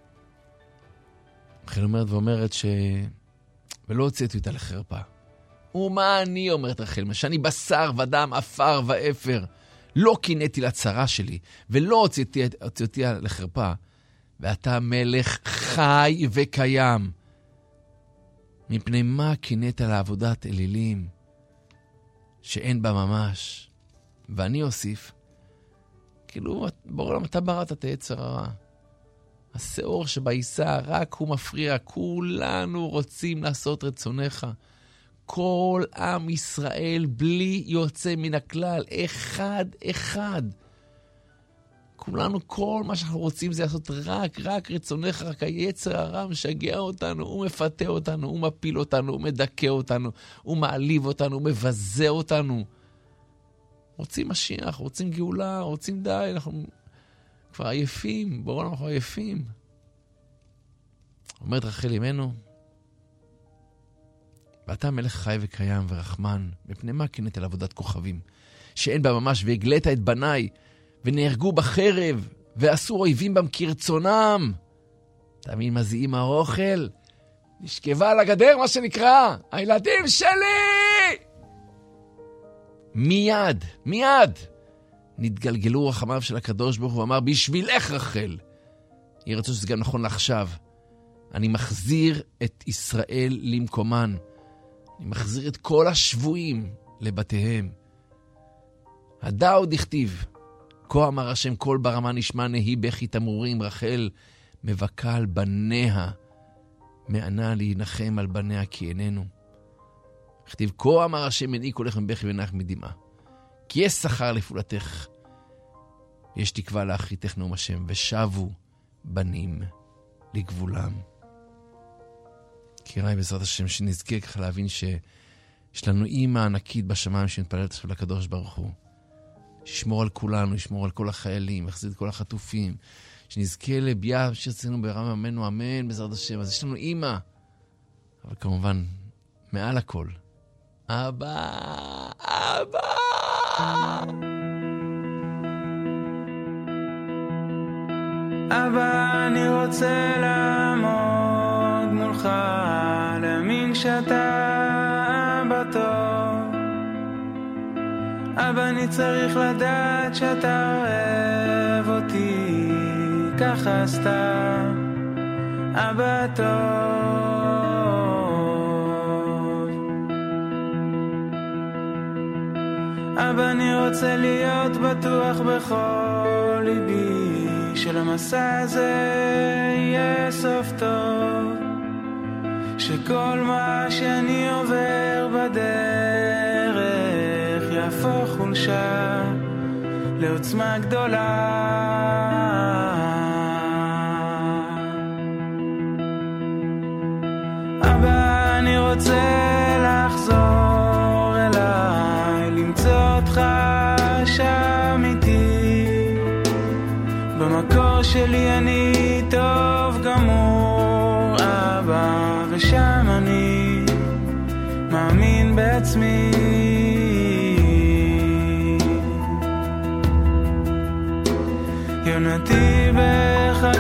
Speaker 2: רחל אומרת ואומרת ולא הוצאתי אותה לחרפה. ומה אני, אומרת רחל, שאני בשר ודם, אפר ואפר, לא קינאתי לצרה שלי, ולא הוצאתי אותה לחרפה. ואתה מלך חי וקיים. מפני מה קינאת לעבודת אלילים, שאין בה ממש. ואני אוסיף, כאילו, בעולם אתה בראת את היצר הרע. השאור שבעיסה, רק הוא מפריע. כולנו רוצים לעשות רצונך. כל עם ישראל בלי יוצא מן הכלל. אחד. כולנו, כל מה שאנחנו רוצים זה לעשות רק רצונך. רק היצר הרע משגע אותנו, הוא מפתה אותנו, הוא מפיל אותנו, הוא מדכא אותנו, הוא מעליב אותנו, הוא מבזה אותנו. רוצים משיח, רוצים גאולה, רוצים די, אנחנו כבר עייפים, בעולם אנחנו עייפים. אומרת רחל אמנו, ואתה מלך חי וקיים ורחמן, מפני מה קינאת על עבודת כוכבים, שאין בה ממש, והגלית את בניי, ונהרגו בחרב, ועשו אויבים בם כרצונם. אתה מבין מה זה אמא האוכל? נשכבה על הגדר, מה שנקרא, הילדים שלי! מיד נתגלגלו רחמיו של הקדוש ברוך הוא ואמר, בשבילך רחל. יהיה רצון שזה גם נכון לעכשיו. אני מחזיר את ישראל למקומן. אני מחזיר את כל השבויים לבתיהם. הדאו דכתיב, כה אמר השם קול ברמה נשמע נהי בכי תמרורים, רחל מבכה על בניה, מענה להנחם על בניה כי איננו. כתיב כה אמר השם מנעי קולך מבכי ונח מדמעה, כי יש שכר לפעולתך, יש תקווה לאחריתך נאום השם, ושבו בנים לגבולם. קיריי בעזרת השם, שנזכה ככה להבין שיש לנו אימא ענקית בשמיים שמתפללת עכשיו לקדוש ברוך הוא, שישמור על כולנו, ישמור על כל החיילים, יחזיר את כל החטופים, שנזכה לביאה שרצינו ברם אמנו אמן בעזרת השם. אז יש לנו אימא, אבל כמובן מעל הכל אבא.
Speaker 4: אבא, אני רוצה לעמוד מולך, להאמין שאתה אבא טוב. אבא, אני צריך לדעת שאתה אוהב אותי ככה סתם, אבא טוב. אבא, אני רוצה להיות בטוח בכל ליבי שלמסע הזה יהיה סוף טוב, שכל מה שאני עובר בדרך יהפוך חולשה לעוצמה גדולה. אבא, אני רוצה לחזור אליי, למצוא אותך שם איתי, במקור שלי אני טוב גמור אבא, ושם אני מאמין בעצמי. יונתי בחג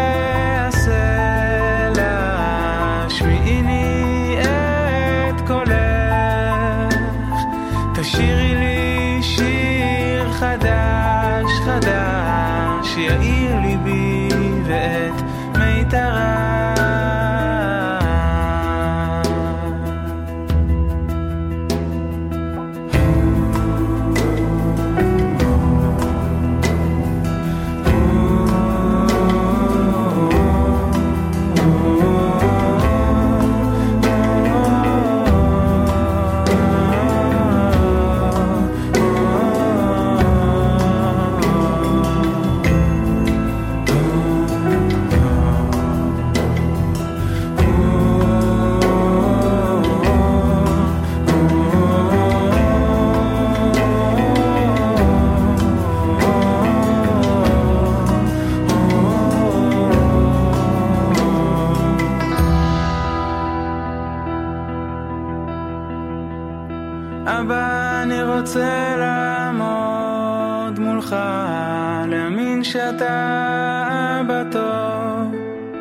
Speaker 4: והסלע, שמיעיני את קולך, תשירי לי שיר חדש חדש, שיעיר ליבי ואת מיתרה. אבא, אני רוצה לעמוד מולך, להאמין שאתה אבא טוב.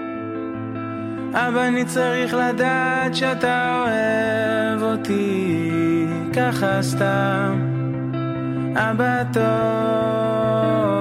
Speaker 4: אבא, אני צריך לדעת שאתה אוהב אותי ככה סתם, אבא טוב.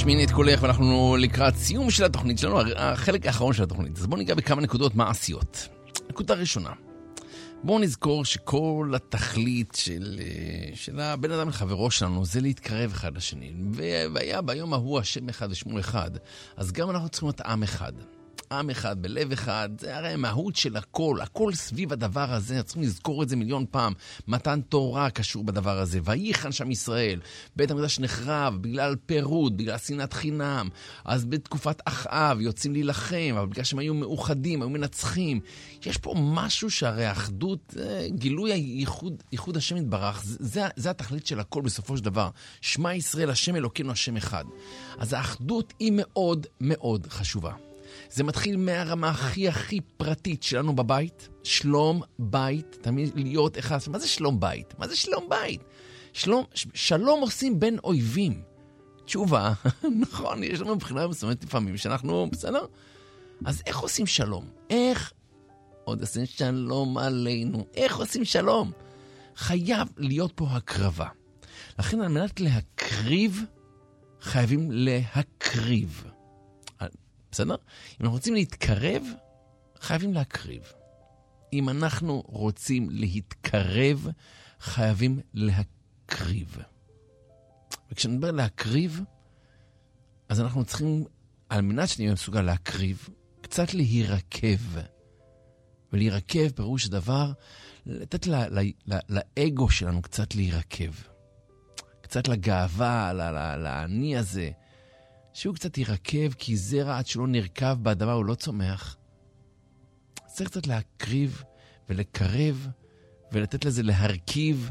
Speaker 2: השמיני את קולך, ואנחנו לקראת סיום של התוכנית שלנו, החלק האחרון של התוכנית. אז בואו ניגע בכמה נקודות מעשיות. נקודה ראשונה, בואו נזכור שכל התכלית של הבן אדם לחברו שלנו זה להתקרב אחד לשני. והיה ביום ההוא השם אחד ושמו אחד, אז גם אנחנו צריכים להיות עם אחד. עם אחד, בלב אחד, זה הרי המהות של הכל, הכל סביב הדבר הזה, צריכים לזכור את זה מיליון פעם. מתן תורה קשור בדבר הזה, ויחן שם ישראל, בית המקדש נחרב בגלל פירוד, בגלל שנאת חינם, אז בתקופת אחאב יוצאים להילחם, אבל בגלל שהם היו מאוחדים, היו מנצחים. יש פה משהו שהרי האחדות, גילוי ייחוד השם יתברך, זה התכלית של הכל בסופו של דבר. שמע ישראל, השם אלוקינו, השם אחד. אז האחדות היא מאוד מאוד חשובה. זה מתחיל מהרמה הכי פרטית שלנו בבית. שלום בית, תמיד להיות אחד. מה זה שלום בית? מה זה שלום בית? שלום עושים בין אויבים. תשובה, נכון, יש לנו בחינה מסוימת לפעמים שאנחנו, בסדר? אז איך עושים שלום? איך? עוד עושים שלום עלינו. איך עושים שלום? חייב להיות פה הקרבה. לכן על מנת להקריב, חייבים להקריב. בסדר? אם אנחנו רוצים להתקרב, חייבים להקריב. אם אנחנו רוצים להתקרב, חייבים להקריב. וכשנדבר להקריב, אז אנחנו צריכים, על מנת שנהיה מסוגל להקריב, קצת להירקב. ולהירקב פירוש הדבר, לתת לאגו שלנו קצת להירקב. קצת לגאווה, לעני הזה. שהוא קצת יירקב, כי זרע עד שלא נרכב באדמה הוא לא צומח. צריך קצת להקריב ולקרב ולתת לזה להרכיב.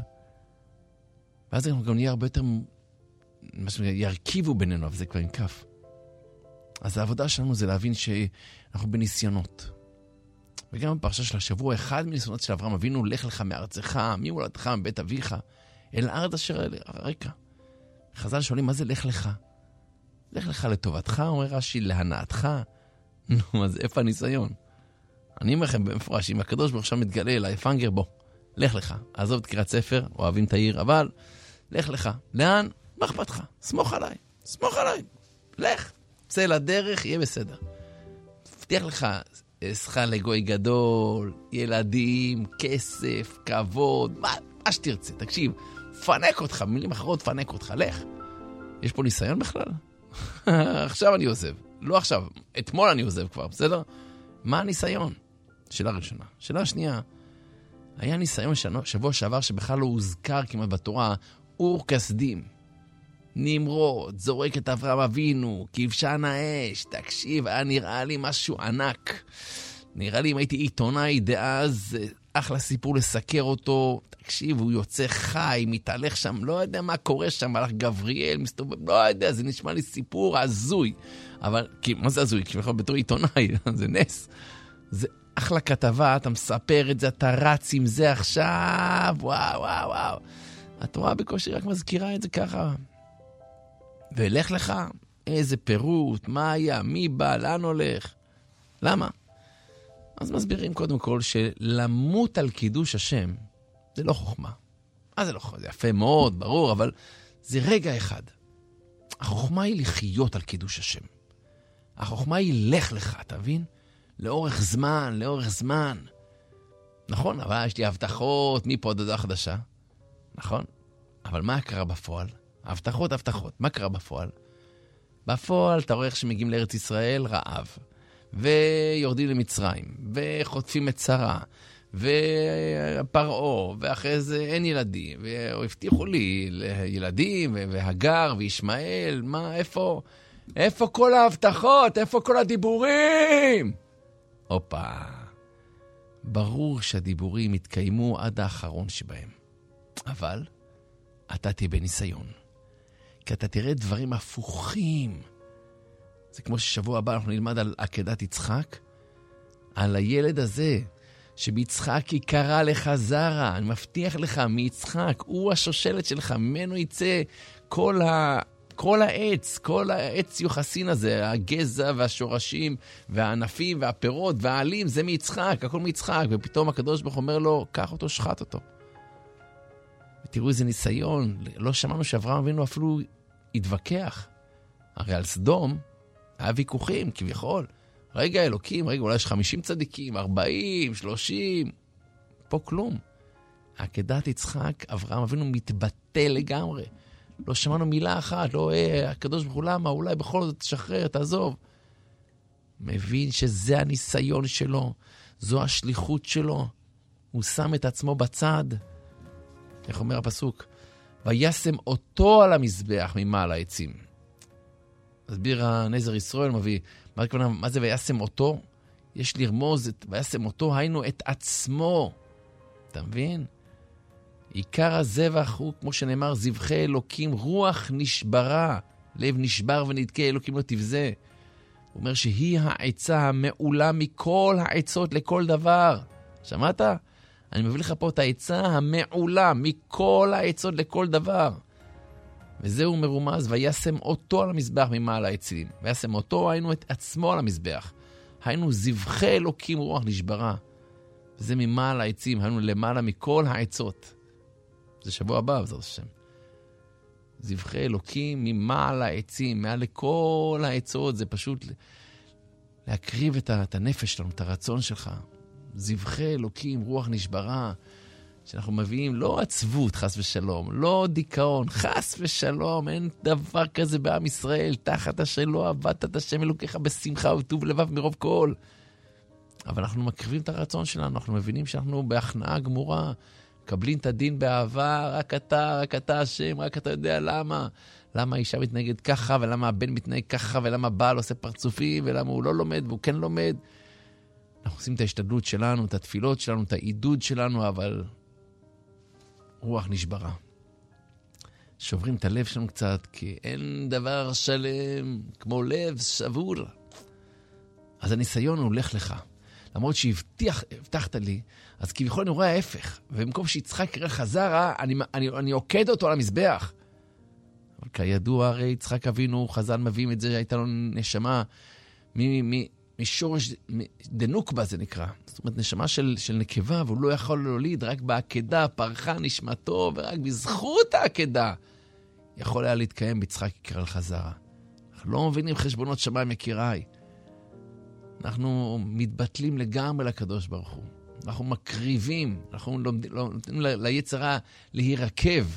Speaker 2: ואז גם נהיה הרבה יותר, מה שאומר, ירכיבו בינינו, אבל זה כבר עם כף. אז העבודה שלנו זה להבין שאנחנו בניסיונות. וגם בפרשה של השבוע, אחד מניסיונות של אברהם אבינו, לך לך מארצך, ממולדתך, מבית אביך, אל הארץ אשר הרקע. חז"ל שואלים, מה זה לך לך? לך לך לטובתך, אומר רש"י, להנאתך. נו, אז איפה הניסיון? אני אומר לכם במפורש, אם הקדוש ברוך הוא מתגלה אליי, פנגר בו, לך לך. עזוב את קריאת ספר, אוהבים את העיר, אבל לך לך. לאן? מה אכפת לך? סמוך עליי, סמוך עליי. לך. צא לדרך, יהיה בסדר. מבטיח לך, שכר לגוי גדול, ילדים, כסף, כבוד, מה שתרצה. תקשיב, פנק אותך, במילים אחרות, פנק אותך, לך. יש פה ניסיון בכלל? עכשיו אני עוזב. לא עכשיו, אתמול אני עוזב כבר, בסדר? מה הניסיון? שאלה ראשונה. שאלה שנייה, היה ניסיון שבוע שעבר שבכלל לא הוזכר כמעט בתורה, אור כסדים. נמרוד, זורק את אברהם אבינו, כבשן האש, תקשיב, היה נראה לי משהו ענק. נראה לי אם הייתי עיתונאי דאז, אחלה סיפור לסקר אותו, תקשיב, הוא יוצא חי, מתהלך שם, לא יודע מה קורה שם, מלאך גבריאל, מסתובב, לא יודע, זה נשמע לי סיפור הזוי. אבל, מה זה הזוי? כשבכלל בתור עיתונאי, זה נס. זה אחלה כתבה, אתה מספר את זה, אתה רץ עם זה עכשיו, וואו, וואו, וואו. התורה בקושי רק מזכירה את זה ככה. ולך לך, איזה פירוט, מה היה, מי בא, לאן הולך? למה? אז מסבירים קודם כל שלמות על קידוש השם זה לא חוכמה. זה לא חוכמה, זה יפה מאוד, ברור, אבל זה רגע אחד. החוכמה היא לחיות על קידוש השם. החוכמה היא לך לך, אתה מבין? לאורך זמן, לאורך זמן. נכון, אבל יש לי הבטחות, מפה עד הודעה חדשה. נכון? אבל מה קרה בפועל? הבטחות, הבטחות. מה קרה בפועל? בפועל אתה רואה איך שמגיעים לארץ ישראל רעב. ויורדים למצרים, וחוטפים את שרה, ופרעו, ואחרי זה אין ילדים, והבטיחו לי ילדים, והגר, וישמעאל, מה, איפה כל ההבטחות? איפה כל הדיבורים? הופה, ברור שהדיבורים יתקיימו עד האחרון שבהם. אבל אתה תהיה בניסיון, כי אתה תראה דברים הפוכים. זה כמו ששבוע הבא אנחנו נלמד על עקדת יצחק, על הילד הזה, שביצחק יקרא לך זרע, אני מבטיח לך, מיצחק, הוא השושלת שלך, ממנו יצא כל העץ, כל העץ יוחסין הזה, הגזע והשורשים והענפים והפירות והעלים, זה מיצחק, הכל מיצחק, ופתאום הקדוש ברוך אומר לו, קח אותו, שחט אותו. ותראו איזה ניסיון, לא שמענו שאברהם אבינו אפילו התווכח. הרי על סדום היה ויכוחים, כביכול. רגע אלוקים, רגע, אולי יש 50 צדיקים, 40, 30. פה כלום. עקדת יצחק, אברהם אבינו מתבטא לגמרי. לא שמענו מילה אחת, לא, הקדוש ברוך הוא, למה? אולי בכל זאת תשחרר, תעזוב. מבין שזה הניסיון שלו, זו השליחות שלו. הוא שם את עצמו בצד. איך אומר הפסוק? וישם אותו על המזבח ממעל העצים. מסביר הנזר ישראל מביא, מה זה וישם אותו? יש לרמוז את וישם אותו, היינו את עצמו. אתה מבין? עיקר הזבח הוא, כמו שנאמר, זבחי אלוקים, רוח נשברה, לב נשבר ונדכה, אלוקים לא תבזה. הוא אומר שהיא העצה המעולה מכל העצות לכל דבר. שמעת? אני מביא לך פה את העצה המעולה מכל העצות לכל דבר. וזהו מרומז, וישם אותו על המזבח ממעל העצים. וישם אותו, היינו את עצמו על המזבח. היינו זבחי אלוקים, רוח נשברה. וזה ממעל העצים, היינו למעלה מכל העצות. זה שבוע הבא, בעזרת השם. זבחי אלוקים ממעל העצים, מעל לכל העצות, זה פשוט להקריב את הנפש שלנו, את הרצון שלך. זבחי אלוקים, רוח נשברה, שאנחנו מביאים לא עצבות, חס ושלום, לא דיכאון, חס ושלום, אין דבר כזה בעם ישראל, תחת אשר לא עבדת את השם אלוקיך בשמחה ובטוב לבב מרוב כל. אבל אנחנו מקריבים את הרצון שלנו, אנחנו מבינים שאנחנו בהכנעה גמורה, מקבלים את הדין באהבה, רק אתה השם, רק אתה יודע למה. למה האישה מתנהגת ככה, ולמה הבן מתנהג ככה, ולמה הבעל עושה פרצופים, ולמה הוא לא לומד, והוא כן לומד. אנחנו עושים את ההשתדלות שלנו, את התפילות שלנו, את העידוד שלנו, אבל רוח נשברה. שוברים את הלב שלנו קצת, כי אין דבר שלם כמו לב שבור. אז הניסיון הוא הולך לך. למרות שהבטחת לי, אז כביכול אני רואה ההפך. ובמקום שיצחק יראה חזרה, אני עוקד אותו על המזבח. אבל כידוע, הרי יצחק אבינו, חז"ל מביאים את זה, שהייתה לו נשמה משורש דנוקבה זה נקרא. זאת אומרת, נשמה של נקבה, והוא לא יכול להוליד, רק בעקדה פרחה נשמתו, ורק בזכות העקדה יכול היה להתקיים ביצחק יקרא לחזרה. אנחנו לא מבינים חשבונות שמיים יקיריי. אנחנו מתבטלים לגמרי לקדוש ברוך הוא. אנחנו מקריבים, אנחנו נותנים ליצרה להירקב,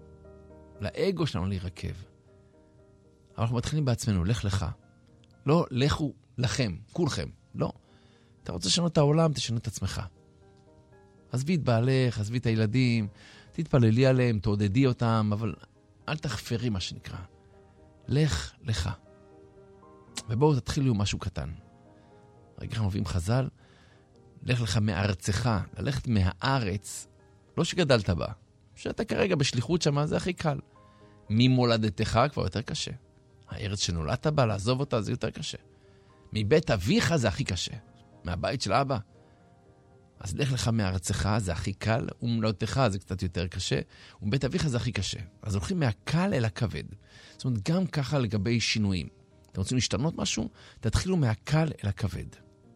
Speaker 2: לאגו שלנו להירקב. אבל אנחנו מתחילים בעצמנו, לך לך. לא, לכו לכם, כולכם. לא. אתה רוצה לשנות את העולם, תשנה את עצמך. עזבי את בעלך, עזבי את הילדים, תתפללי עליהם, תעודדי אותם, אבל אל תחפרי מה שנקרא. לך לך. ובואו תתחילו משהו קטן. רגע אנחנו מביאים חז"ל, לך לך מארצך, ללכת מהארץ, לא שגדלת בה, שאתה כרגע בשליחות שמה, זה הכי קל. ממולדתך כבר יותר קשה. הארץ שנולדת בה, לעזוב אותה, זה יותר קשה. מבית אביך זה הכי קשה. מהבית של אבא. אז לך לך מארצך, זה הכי קל, ומולדתך זה קצת יותר קשה, ובית אביך זה הכי קשה. אז הולכים מהקל אל הכבד. זאת אומרת, גם ככה לגבי שינויים. אתם רוצים להשתנות משהו? תתחילו מהקל אל הכבד.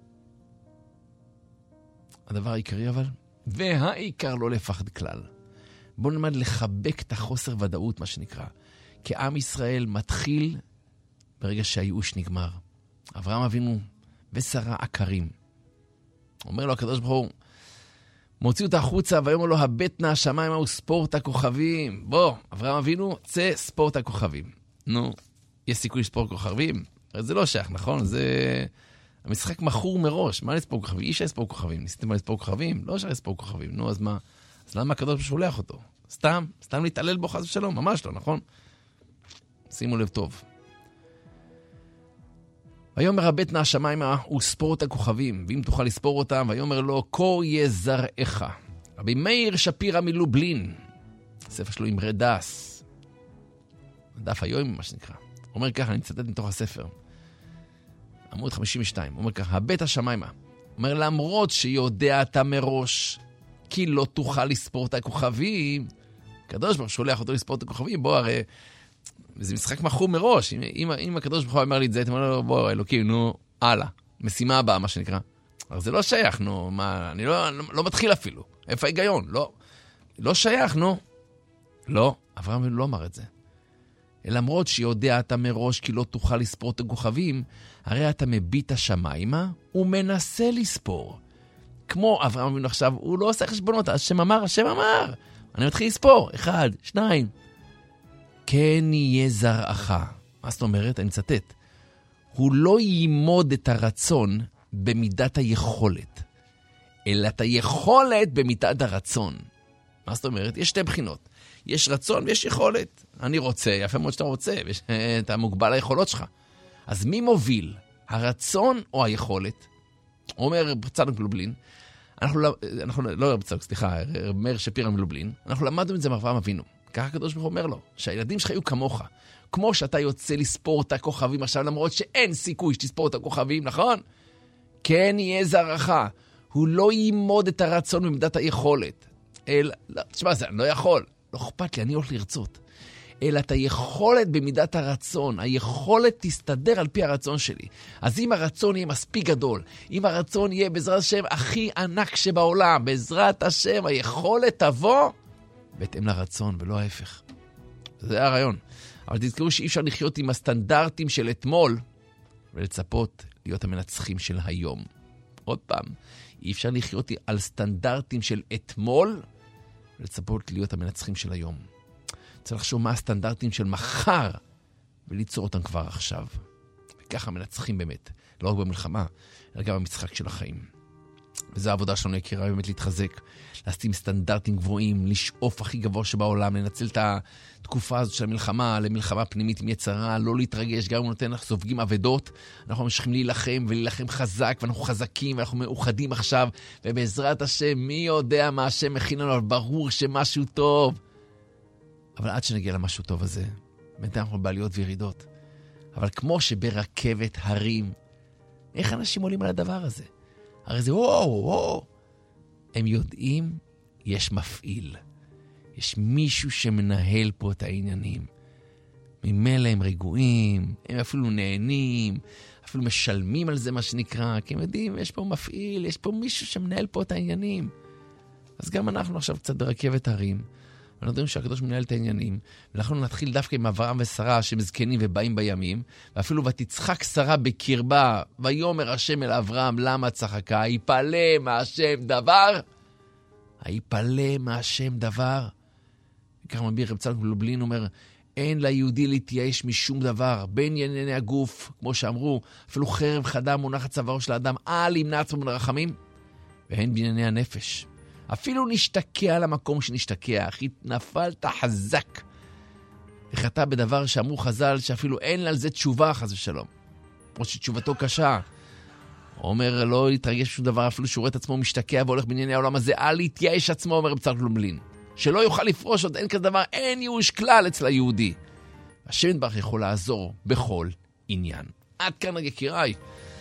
Speaker 2: הדבר העיקרי אבל, והעיקר לא לפחד כלל. בואו נלמד לחבק את החוסר ודאות, מה שנקרא. כי עם ישראל מתחיל ברגע שהייאוש נגמר. אברהם אבינו ושרה עקרים. אומר לו הקדוש ברוך הוא, מוציא אותה החוצה, ויאמר לו, הבט נא השמיים וספור את הכוכבים. בוא, אברהם אבינו, צא ספור את הכוכבים. נו, יש סיכוי לספור כוכבים? זה לא שייך, נכון? זה המשחק מכור מראש. מה לספור כוכבים? איש לספור כוכבים. ניסיתם לספור כוכבים? לא אפשר לספור כוכבים. נו, אז מה? אז למה הקדוש ברוך הוא שולח אותו? סתם להתעלל בו חס ושלום, ממש לא, נכון? שימו לב טוב. ויאמר הבט נא השמיימה וספור את הכוכבים, ואם תוכל לספור אותם, ויאמר לו, כה יהיה זרעך. רבי מאיר שפירא מלובלין, הספר שלו עם רדס, דף היום מה שנקרא. אומר ככה, אני מצטט מתוך הספר, עמוד 52, אומר ככה, הבט השמיימה, אומר למרות שיודע אתה מראש, כי לא תוכל לספור את הכוכבים, הקדוש ברוך הוא שולח אותו לספור את הכוכבים, בוא הרי, זה משחק מכור מראש, אם הקדוש ברוך הוא אומר לי את זה, אתה אומר לו, בוא אלוקים, נו, הלאה, משימה הבאה, מה שנקרא. אבל זה לא שייך, נו, מה, אני לא מתחיל אפילו, איפה ההיגיון? לא שייך, נו. לא, אברהם לא אמר את זה. למרות שיודע אתה מראש כי לא תוכל לספור את הכוכבים, הרי אתה מביט השמיימה ומנסה לספור. כמו אברהם אבינו עכשיו, הוא לא עושה חשבונות, השם אמר, אני מתחיל לספור, 1, 2. כן יהיה זרעך. מה זאת אומרת? אני מצטט. הוא לא יימוד את הרצון במידת היכולת, אלא את היכולת במידת הרצון. מה זאת אומרת? יש שתי בחינות. יש רצון ויש יכולת. אני רוצה, יפה מאוד שאתה רוצה, אתה מוגבל ליכולות שלך. אז מי מוביל? הרצון או היכולת? אומר צדוק מלובלין, מאיר שפירא מלובלין, אנחנו למדנו את זה מאברהם אבינו. ככה הקדוש ברוך הוא אומר לו, שהילדים שלך יהיו כמוך. כמו שאתה יוצא לספור את הכוכבים עכשיו, למרות שאין סיכוי שתספור את הכוכבים, נכון? כן יהיה זרעך. הוא לא יימוד את הרצון במידת היכולת. תשמע, זה אני לא יכול. לא אכפת לי, אני הולך לרצות. אלא את היכולת במידת הרצון. היכולת תסתדר על פי הרצון שלי. אז אם הרצון יהיה מספיק גדול, אם הרצון יהיה בעזרת השם הכי ענק שבעולם, בעזרת השם היכולת תבוא בהתאם לרצון ולא ההפך. זה הרעיון. אבל תזכרו שאי אפשר לחיות עם הסטנדרטים של אתמול ולצפות להיות המנצחים של היום. עוד פעם, אי אפשר לחיות על סטנדרטים של אתמול ולצפות להיות המנצחים של היום. צריך לחשוב מה הסטנדרטים של מחר וליצור אותם כבר עכשיו. וככה מנצחים באמת, לא רק במלחמה, אלא גם במשחק של החיים. וזו העבודה שלנו יקירה, באמת להתחזק, לשים סטנדרטים גבוהים, לשאוף הכי גבוה שבעולם, לנצל את התקופה הזאת של המלחמה, למלחמה פנימית עם יצרה, לא להתרגש, גם אם נותן לך סופגים עבדות, אנחנו ממשיכים להילחם ולהילחם חזק, ואנחנו חזקים, ואנחנו מאוחדים עכשיו, ובעזרת השם, מי יודע מה השם מכין לנו, ברור שמשהו טוב. אבל עד שנגיע למשהו טוב הזה, בינתיים אנחנו בעליות וירידות. אבל כמו שברכבת הרים, איך אנשים עולים על הדבר הזה? הרי זה וואו. הם יודעים, יש מפעיל. יש מישהו שמנהל פה את העניינים. ממילא הם רגועים, הם אפילו נהנים, אפילו משלמים על זה מה שנקרא, כי הם יודעים, יש פה מפעיל, יש פה מישהו שמנהל פה את העניינים. אז גם אנחנו עכשיו קצת ברכבת הרים, ואנחנו יודעים שהקדוש מנהל את העניינים, ואנחנו נתחיל דווקא עם אברהם ושרה שמזקנים ובאים בימים, ואפילו ותצחק שרה בקרבה, ויאמר השם אל אברהם, למה צחקה? היפלא מהשם דבר? היפלא מהשם דבר? וכך מביא רב צדוק מלובלין, אומר, אין ליהודי להתייאש משום דבר, בין ענייני הגוף, כמו שאמרו, אפילו חרב חדה מונחת צווארו של האדם, אל ימנע עצמו מן הרחמים, והן בענייני הנפש. אפילו נשתקע למקום שנשתקע, אחי, נפלת חזק. וחטא בדבר שאמרו חז"ל, שאפילו אין על זה תשובה, חס ושלום. או שתשובתו קשה. הוא אומר, לא להתרגש שום דבר, אפילו שהוא רואה את עצמו משתקע והולך בענייני העולם הזה, אל להתייאש עצמו, אומר רב צדוק מלובלין. שלא יוכל לפרוש עוד, אין כזה דבר, אין ייאוש כלל אצל היהודי. השם יתברך יכול לעזור בכל עניין. עד כאן יקיריי.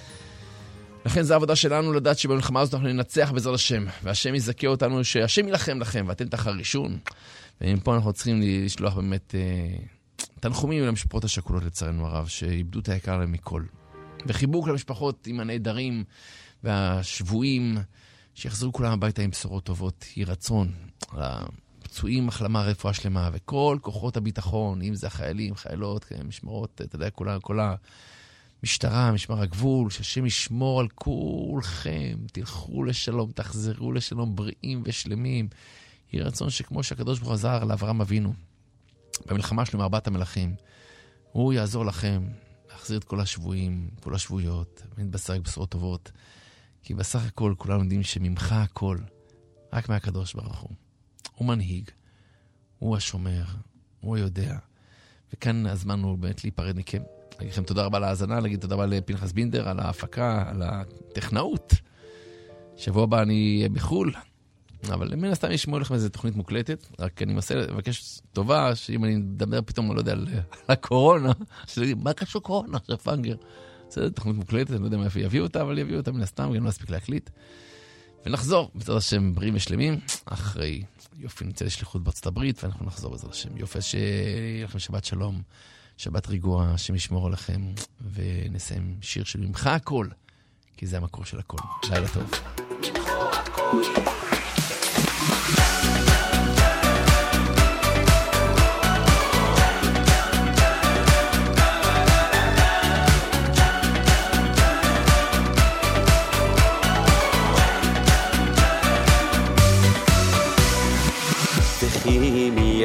Speaker 2: לכן זו העבודה שלנו לדעת שבמלחמה הזאת אנחנו ננצח בעזרת השם, והשם יזכה אותנו, שהשם ילחם לכם ואתם תחרישון. ומפה אנחנו צריכים לשלוח באמת תנחומים למשפחות השכולות לצערנו הרב, שאיבדו את היקר להם מכל. וחיבוק למשפחות עם הנעדרים והשבויים, שיחזרו כולם הביתה עם בשורות טובות, יהי רצון. לפצועים החלמה רפואה שלמה, וכל כוחות הביטחון, אם זה החיילים, חיילות, משמרות, אתה יודע, כל המשטרה, משמר הגבול, שהשם ישמור על כולכם, תלכו לשלום, תחזרו לשלום בריאים ושלמים. יהי רצון שכמו שהקדוש ברוך הוא עזר לאברהם אבינו, במלחמה שלו עם 4 המלכים, הוא יעזור לכם להחזיר את כל השבויים, כל השבויות, ונתבשר רק בשורות טובות, כי בסך הכל כולנו יודעים שממך הכל, רק מהקדוש ברוך הוא. הוא מנהיג, הוא השומר, הוא יודע. וכאן הזמן הוא באמת להיפרד מכם. להגיד לכם תודה רבה על ההאזנה, להגיד תודה רבה לפנחס בינדר על ההפקה, על הטכנאות. שבוע הבא אני אהיה בחול, אבל מן הסתם ישמעו לכם איזו תוכנית מוקלטת, רק אני מבקש טובה, שאם אני מדבר פתאום, לא יודע, על הקורונה, מה קשור קורונה? עכשיו פנגר. זה תוכנית מוקלטת, אני לא יודע מאיפה יביאו אותה, אבל יביאו אותה מן הסתם, גם לא אספיק להקליט. ונחזור, בעזרת השם, בריאים ושלמים, אחרי יופי נצא לשליחות בארצות הברית, ואנחנו נחזור בעזרת השם. יופי, שיהיה לכם שבת שלום, שבת ריגוע, השם ישמור עליכם, ונסיים שיר של ממך הכל, כי זה המקור של הכל. לילה טוב. ממך הכל.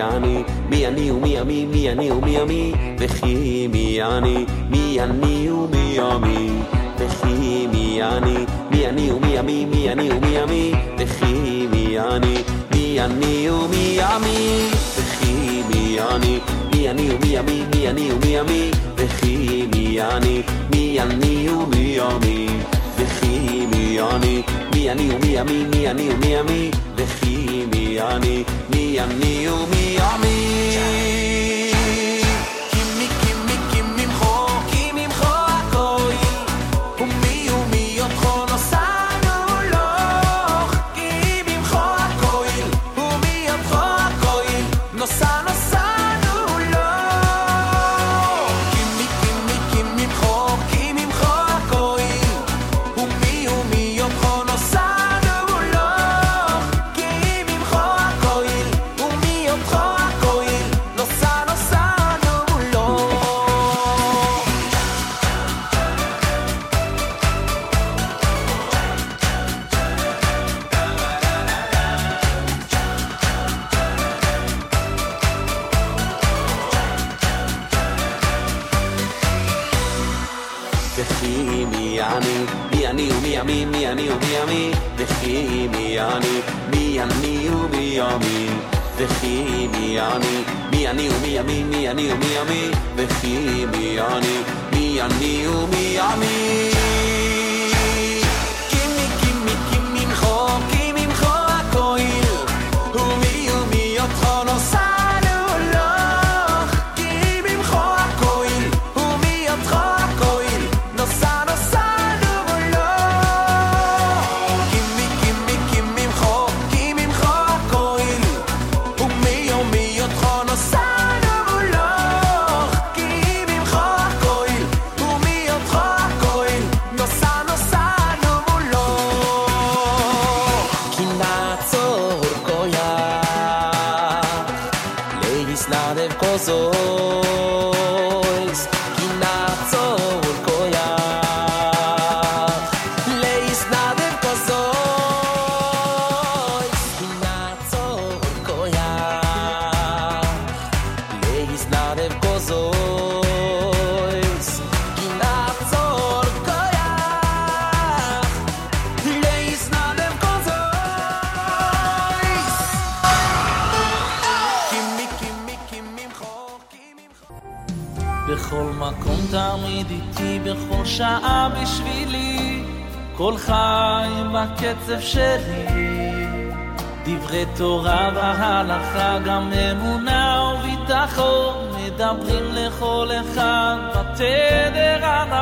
Speaker 5: אני, מי אני ומי עמי, מי אני ומי עמי, וכי מי אני, מי אני ומי עמי, וכי מי אני, מי אני ומי עמי, מי אני ומי עמי, וכי מי אני, מי אני ומי עמי, וכי מי אני, מי אני ומי עמי, מי אני ומי עמי, וכי מי אני, מי אני ומי עמי, וכי מי אני, מי אני ומי עמי, מי אני ומי עמי, וכי מי אני, מי אני ומי עמי.
Speaker 3: בכל מקום תמיד איתי, בכל שעה בשבילי, כל חי בקצב שלי, דברי תורה והלכה, גם אמונה וביטחון, מדברים לכל אחד בתדר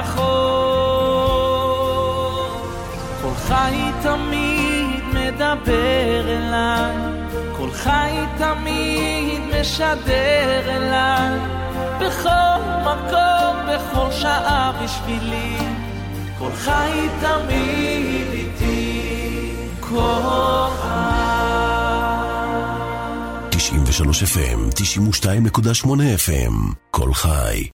Speaker 3: הנכון. כל חי תמיד מדבר אליי, כל חי תמיד משדר אליי, בכל מקום, בכל שעה בשבילי, כל חי תמיד איתי, כל חי.
Speaker 6: 93 FM, 92.8 FM, כל חי.